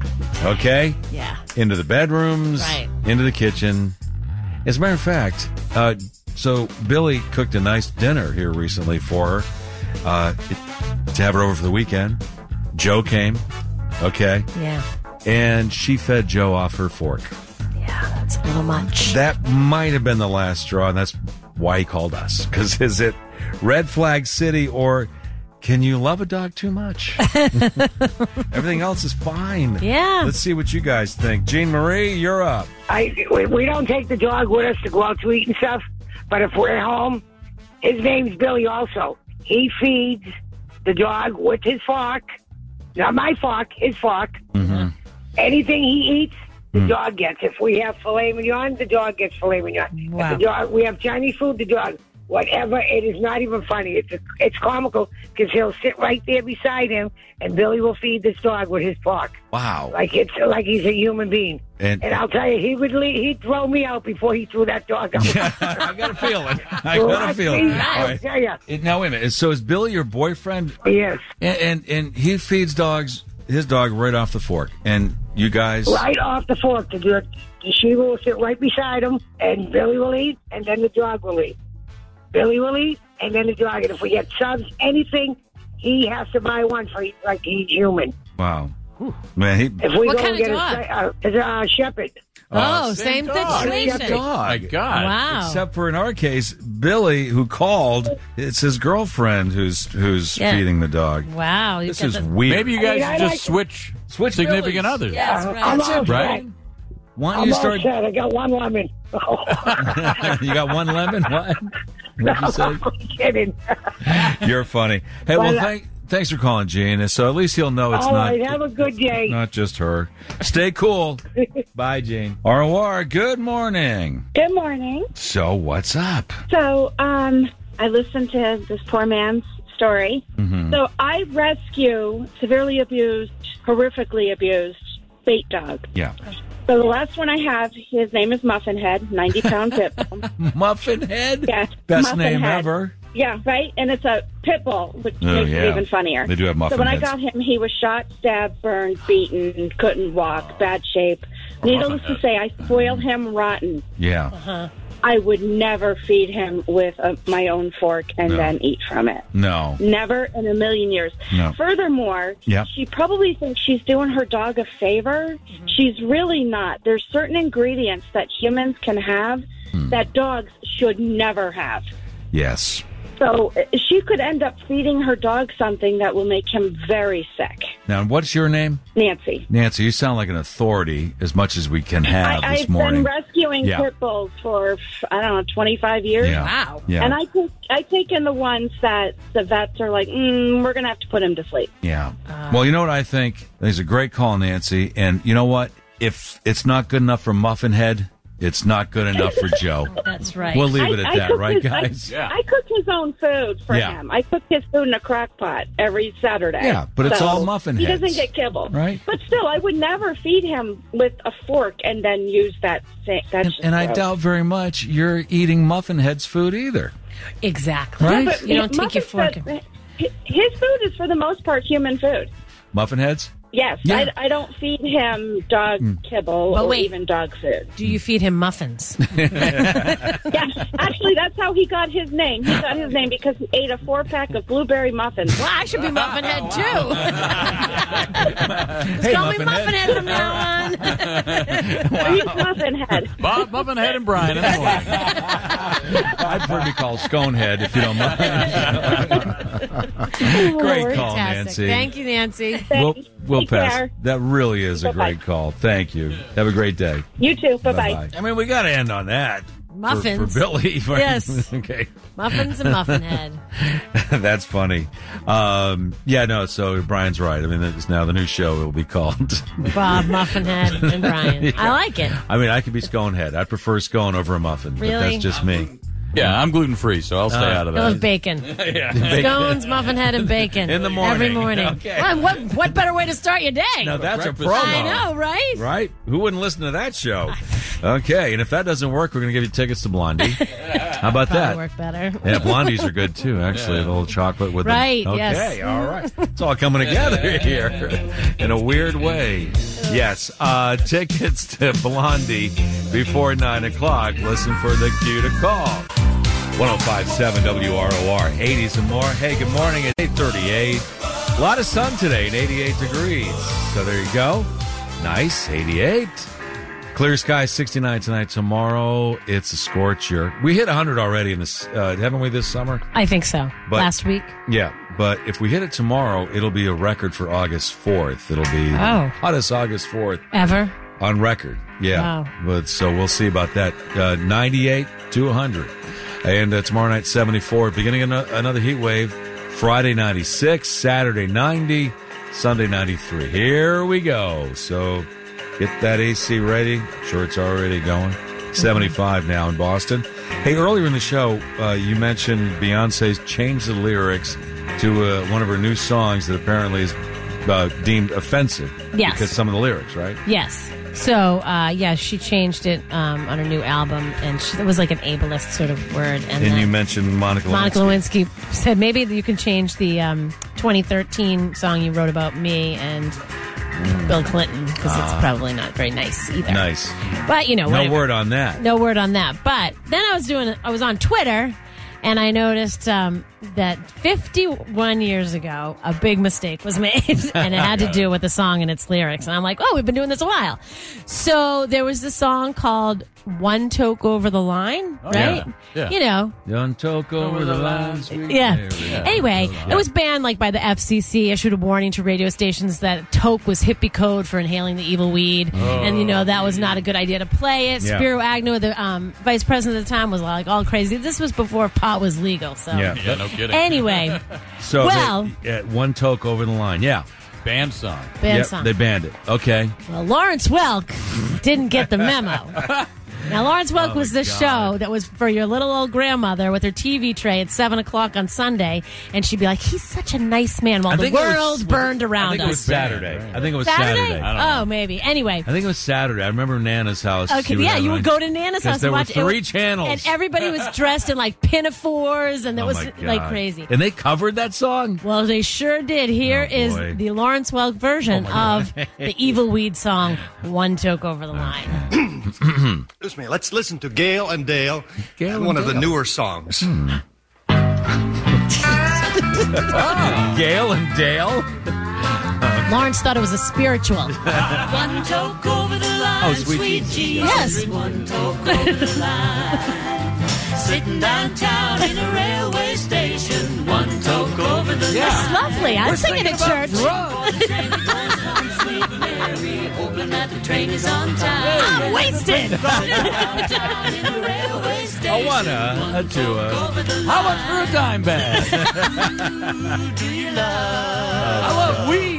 Okay? Yeah. Into the bedrooms, Right. into the kitchen. As a matter of fact, uh, so Billy cooked a nice dinner here recently for her uh, to have her over for the weekend. Joe came, okay, Yeah. and she fed Joe off her fork. Yeah, that's a little much. That might have been the last straw, and that's why he called us. Because is it red flag city or can you love a dog too much? Everything else is fine. Yeah. Let's see what you guys think. Jean Marie, you're up. I we, we don't take the dog with us to go out to eat and stuff, but if we're home, his name's Billy also. He feeds the dog with his fork, not my fork, his fork. Mm-hmm. Anything he eats, the Mm. dog gets. If we have filet mignon, the dog gets filet mignon. Wow. If the dog, we have Chinese food, the dog. Whatever, it is not even funny. It's a, it's comical because he'll sit right there beside him, and Billy will feed this dog with his fork. Wow. Like it's like he's a human being. And- And, I'll tell you, he would leave, he'd throw me out before he threw that dog out. I got a feeling. I got a feeling. All I'll right. tell you. It- Now, wait a minute. So is Billy your boyfriend? Yes. And, and, and he feeds dogs, his dog, right off the fork. And you guys... Right off the fork. The, the, the Shiva will sit right beside him, and Billy will eat, and then the dog will eat. Billy will eat, and then the dog. And if we get subs, anything, he has to buy one for like he's human. Wow. Man, he... If we What go kind and of get dog? a, uh, it's a uh, shepherd. Oh, same, dog. situation. Same dog. My God. Wow. Except for in our case, Billy, who called, it's his girlfriend who's who's Yeah. feeding the dog. Wow. you've This got is the- weird. Maybe you guys I mean, I should just like- switch Switch significant Billies. others. Yes, I'm right. all Right? set. Why don't I'm you all start? set. I got one lemon. You got one lemon? What? What'd you say? I'm kidding. You're funny. Hey, well, Well, thank, thanks for calling, Gene. So at least he'll know it's All not right, have a good day. not just her. Stay cool. Bye, Gene. R O R, good morning. Good morning. So what's up? So, um, I listened to this poor man's story. Mhm. So, I rescue severely abused, horrifically abused bait dog. Yeah. So, the last one I have, his name is Muffin Head, ninety pound pit bull. Muffin Head? Yes. Best Muffin name Head. ever. Yeah, right? And it's a pit bull, which Oh, makes yeah. it even funnier. They do have muffin So when heads. I got him, he was shot, stabbed, burned, beaten, couldn't walk, bad shape. Needless to say, I spoiled him rotten. Yeah. Uh-huh. I would never feed him with a, my own fork and No. then eat from it. No. Never in a million years. No. Furthermore, Yep. she probably thinks she's doing her dog a favor. She's really not. There's certain ingredients that humans can have Hmm. that dogs should never have. Yes. So uh, she could end up feeding her dog something that will make him very sick. Now, what's your name? Nancy. Nancy, you sound like an authority as much as we can have I, this I've morning. been rescuing Yeah. pit bulls for, I don't know, twenty-five years. Yeah. Wow. Yeah. And I take, I take in the ones that the vets are like, mm, we're going to have to put him to sleep. Yeah. Well, you know what I think? I think it's a great call, Nancy. And you know what? If it's not good enough for Muffin Head, it's not good enough for Joe. That's right. We'll leave it I- at I that, cook right, his- guys? I, I cook his own food for Yeah. him. I cook his food in a crock pot every Saturday. Yeah, but it's So all muffin He heads. doesn't get kibble. Right. But still, I would never feed him with a fork and then use that. Sa- that's just And I gross. doubt very much you're eating Muffin Head's food either. Exactly. Right? But You don't take your Muffin fork. said- hi- His food is for the most part human food. Muffin Heads? Yes, Yeah. I, I don't feed him dog Mm. kibble But or wait. even dog food. Do you feed him muffins? Yes, actually, that's how he got his name. He got his name because he ate a four pack of blueberry muffins. Well, I should be Muffin Head too. Hey, Call me Muffin Muffin Head. Head from now on. He's Muffin Head. Bob, Muffin Head, and Brian in the morning. I'd prefer to be called Sconehead if you don't mind. Great call, Fantastic. Nancy. Thank you, Nancy. We'll, we'll Take pass. care. That really is a Bye-bye. great call. Thank you. Have a great day. You too. Bye bye. Bye-bye. I mean, we got to end on that. For- Muffins. For, Billy. Yes. Okay. Muffins and Muffin Head. That's funny. Um, yeah, no, so Brian's right. I mean, it's now the new show will be called. Bob, Muffin Head, and Brian. Yeah. I like it. I mean, I could be Sconehead. I prefer scone over a muffin. But Really? that's just me. Yeah, I'm gluten free, so I'll stay Uh, out of I love that. bacon. Yeah. Scones, Muffin Head, and bacon. In the morning. Every morning. Okay. Well, what, what better way to start your day? Now, that's a Breakfast. promo. I know, right? Right? Who wouldn't listen to that show? Okay, and if that doesn't work, we're going to give you tickets to Blondie. How about Probably that? work better. Yeah, Blondies are good too, actually. A little chocolate with Right, them. yes. Okay, all right. It's all coming together here in a weird way. Yes, uh, tickets to Blondie before nine o'clock. Listen for the cue to call. one oh five point seven W R O R, eighties and more. Hey, good morning at eight thirty-eight. A lot of sun today and eighty-eight degrees. So there you go. Nice, eighty-eight. Clear skies, sixty-nine tonight. Tomorrow, it's a scorcher. We hit one hundred already in this, uh, haven't we, this summer? I think so. But- Last week. Yeah, but if we hit it tomorrow, it'll be a record for August fourth. It'll be Oh. hottest August fourth Ever? on record. Yeah. Wow. But so we'll see about that. Uh, ninety-eight to one hundred. And uh, tomorrow night, seventy-four. Beginning of ano- another heat wave. Friday, ninety-six. Saturday, ninety. Sunday, ninety-three. Here we go. So get that A C ready. I'm sure it's already going. seventy-five now in Boston. Hey, earlier in the show, uh, you mentioned Beyonce's changed the lyrics to uh, one of her new songs that apparently is uh, deemed offensive. Yes. Because some of the lyrics, right? Yes. So, uh, yeah, she changed it um, on her new album, and she, it was like an ableist sort of word. And, And then you mentioned Monica Lewinsky. Monica Lewinsky said maybe you can change the um, twenty thirteen song you wrote about me and Bill Clinton, because Ah. it's probably not very nice either. Nice. But, you know, No whatever. word on that. No word on that. But then I was doing, I was on Twitter, and I noticed um, that fifty-one years ago, a big mistake was made, and it had to do with the song and its lyrics. And I'm like, oh, we've been doing this a while. So there was this song called One Toke Over the Line, Oh, right? yeah. Yeah. You know. One toke over the line, sweet Yeah. Mary. Anyway, Yeah. it was banned like by the F C C, issued a warning to radio stations that toke was hippie code for inhaling the evil weed. Oh. And, you know, that was not a good idea to play it. Yeah. Spiro Agnew, the um, vice president at the time, was like all crazy. This was before pot was legal. So Yeah. Yeah, no kidding. Anyway, So well, they, yeah, one toke over the line. Yeah. Banned song. Banned Yep, song. They banned it. Okay. well, Lawrence Welk didn't get the memo. Now, Lawrence Welk Oh, was my this God. show that was for your little old grandmother with her T V tray at seven o'clock on Sunday, and she'd be like, he's such a nice man while I the think it was- world was it- burned around I think us. it was Saturday. I think it was Saturday. Oh, maybe. Anyway. I think it was Saturday. I remember Nana's house. Okay, She would yeah, have you it would on- go to Nana's 'cause house there and were watch it three was- channels. and everybody was dressed in like pinafores, and it Oh, was my God. like crazy. And they covered that song? Well, they sure did. Here Oh, is boy. the Lawrence Welk version Oh, of the Evil Weed song, One Toke Over the Line. Excuse me. Let's listen to Gail and Dale. Gail one and of the Dale. newer songs. Gail and Dale? Lawrence thought it was a spiritual. One toke over the line, Oh, sweet Jesus. Yes. One toke over the line. Sitting downtown in a railway station. One toke over the line. It's lovely. I'd sing it at church. Sweet Mary, hoping that the train is on time. I'm wasted. Downtown in a railway station. I wanna, a two, uh, How much for a dime bag? Who do you love? I love weed.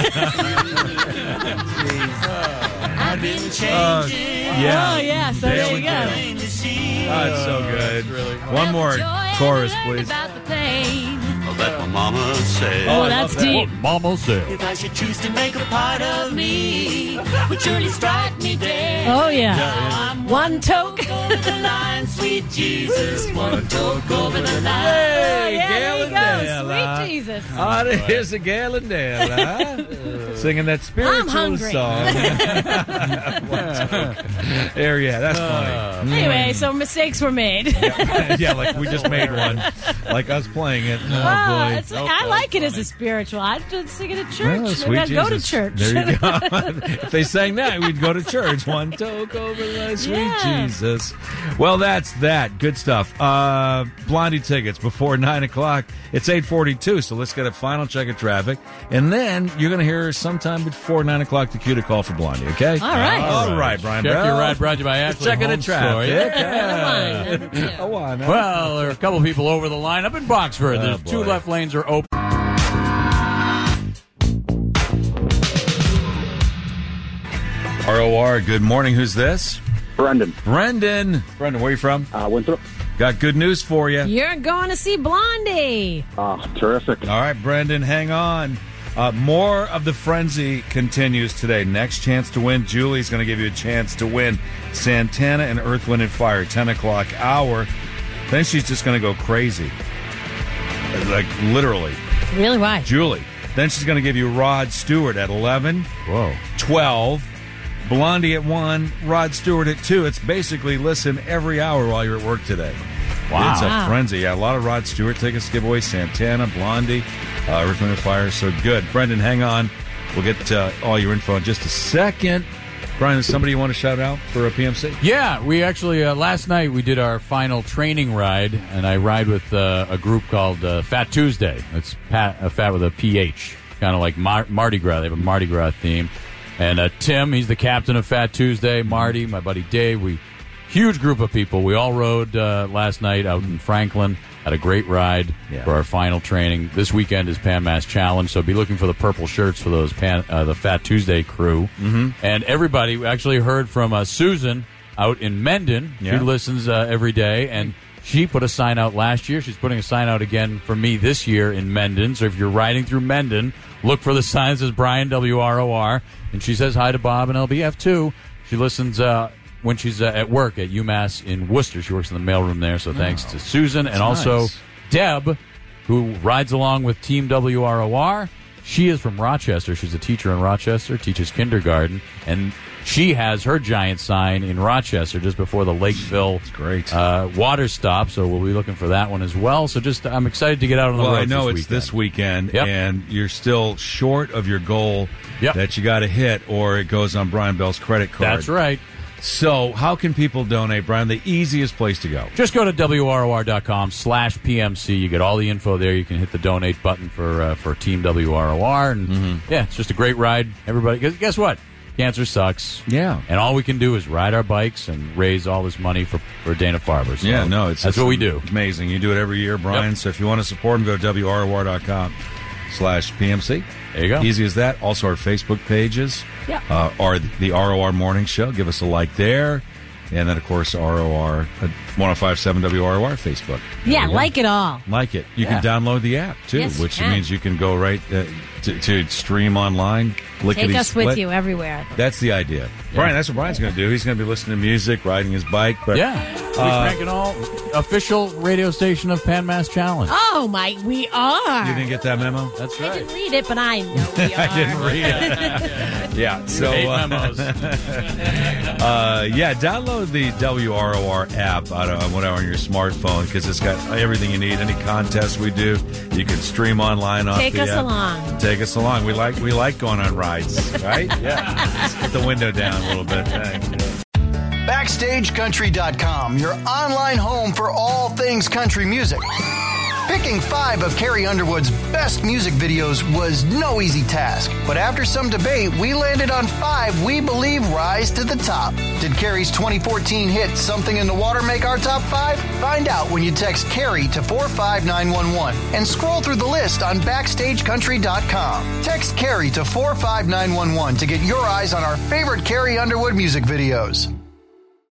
I've been changing. Uh, yeah. Oh, yeah, so Dale there you and go. Plain to see. Oh, it's so good. One more chorus, please. About the pain. I'll let my mama say. Oh, that's deep. Mama said. If I should choose to make a part of me, would surely strike me dead. Oh, yeah. Now I'm One toke. over the line, sweet Jesus. One toke over the line. Hey, yeah, there Gail you and go. Dale. Sweet huh? Jesus. Oh, there's a Gail and Dale, huh? Singing that spiritual hungry. song. there, yeah, that's funny. Anyway, so mistakes were made. yeah, like we just made one. Like us playing it. Oh, Oh, boy. it's, I like it as a spiritual. I'd just sing it at church. Oh, Maybe sweet I'd go to Jesus. church. There you go. If they sang that, we'd go to church. One toke over the sweet Yeah. Jesus. Well, that's that. Good stuff. Uh, Blondie tickets before nine o'clock. It's eight forty-two, so let's get a final check of traffic. And then you're going to hear sometime before nine o'clock the cue to call for Blondie, okay? All right. All right, Brian. Check Bell. your ride brought to you by Ashley Checking the Home traffic. Store. Yeah. Number two. Go on. huh? Well, there are a couple people over the line up in Boxford. Oh, There's two boy. left lanes are open. R O R, good morning. Who's this? Brendan. Brendan. Brendan, where are you from? Uh, Winthrop. Got good news for you. You're going to see Blondie. Oh, terrific. All right, Brendan, hang on. Uh, more of the frenzy continues today. Next chance to win. Julie's going to give you a chance to win Santana and Earth, Wind, and Fire, ten o'clock hour. Then she's just going to go crazy. Like, literally. Really? Why? Julie. Then she's going to give you Rod Stewart at eleven. Whoa. twelve. Blondie at one. Rod Stewart at two. It's basically listen every hour while you're at work today. Wow. It's a Wow. frenzy. Yeah, a lot of Rod Stewart tickets to give away. Santana, Blondie, uh, Earth, Wind, and Fire. So good. Brendan, hang on. We'll get uh, all your info in just a second. Brian, is somebody you want to shout out for a P M C? Yeah, we actually, uh, last night we did our final training ride, and I ride with uh, a group called uh, Fat Tuesday. It's Pat, uh, Fat with a P H, kind of like Mar- Mardi Gras. They have a Mardi Gras theme. And uh, Tim, he's the captain of Fat Tuesday. Marty, my buddy Dave, we huge group of people. We all rode uh, last night out in Franklin. Had a great ride Yeah. for our final training. This weekend is Pan Mass Challenge, so be looking for the purple shirts for those Pan, uh, the Fat Tuesday crew. Mm-hmm. And everybody, we actually heard from uh, Susan out in Mendon. Yeah. She listens uh, every day, and she put a sign out last year. She's putting a sign out again for me this year in Mendon. So if you're riding through Mendon, look for the sign that says Brian W R O R, and she says hi to Bob and L B F too. She listens uh, when she's uh, at work at UMass in Worcester. She works in the mailroom there. So thanks to Susan and also nice. Deb, who rides along with Team W R O R. She is from Rochester. She's a teacher in Rochester, teaches kindergarten, and she has her giant sign in Rochester just before the Lakeville great. Uh, water stop. So we'll be looking for that one as well. So just I'm excited to get out on the well, road. I know this it's weekend. this weekend, Yep. and you're still short of your goal Yep. that you got to hit, or it goes on Brian Bell's credit card. That's right. So how can people donate, Brian? The easiest place to go. Just go to W R O R dot com slash P M C. You get all the info there. You can hit the donate button for uh, for Team W R O R. And Mm-hmm. yeah, it's just a great ride. Everybody, 'cause guess what? Cancer sucks. Yeah. And all we can do is ride our bikes and raise all this money for, for Dana-Farber. So Yeah, no, it's that's it's what we do. Amazing. You do it every year, Brian. Yep. So if you want to support him, go to W R O R dot com slash P M C. There you go. Easy as that. Also, our Facebook pages Yeah. uh, are the R O R Morning Show. Give us a like there. And then, of course, R O R, uh, one oh five point seven W R O R Facebook. Yeah, like it all. Like it. You Yeah. can download the app, too, Yes, you which can. means you can go right uh, to, to stream online. Take us with Lickety-split. you everywhere. That's the idea. Brian, that's what Brian's going to do. He's going to be listening to music, riding his bike. But Yeah. We're uh, cranking all official radio station of Pan Mass Challenge. Oh, my, we are. you didn't get that memo? That's I right. didn't read it, but I know we are. I didn't read it. yeah, so hate uh, memos. uh, yeah, download the W R O R app out of whatever on your smartphone because it's got everything you need. Any contests we do, you can stream online off Take the us app. along. Take us along. We like we like going on rides, right? Yeah. Let's get the window down a little bit. Thanks. Backstage Country dot com, your online home for all things country music. Picking five of Carrie Underwood's best music videos was no easy task, but after some debate, we landed on five we believe rise to the top. Did Carrie's twenty fourteen hit Something in the Water make our top five? Find out when you text Carrie to four five nine one one and scroll through the list on Backstage Country dot com. Text Carrie to four five nine one one to get your eyes on our favorite Carrie Underwood music videos.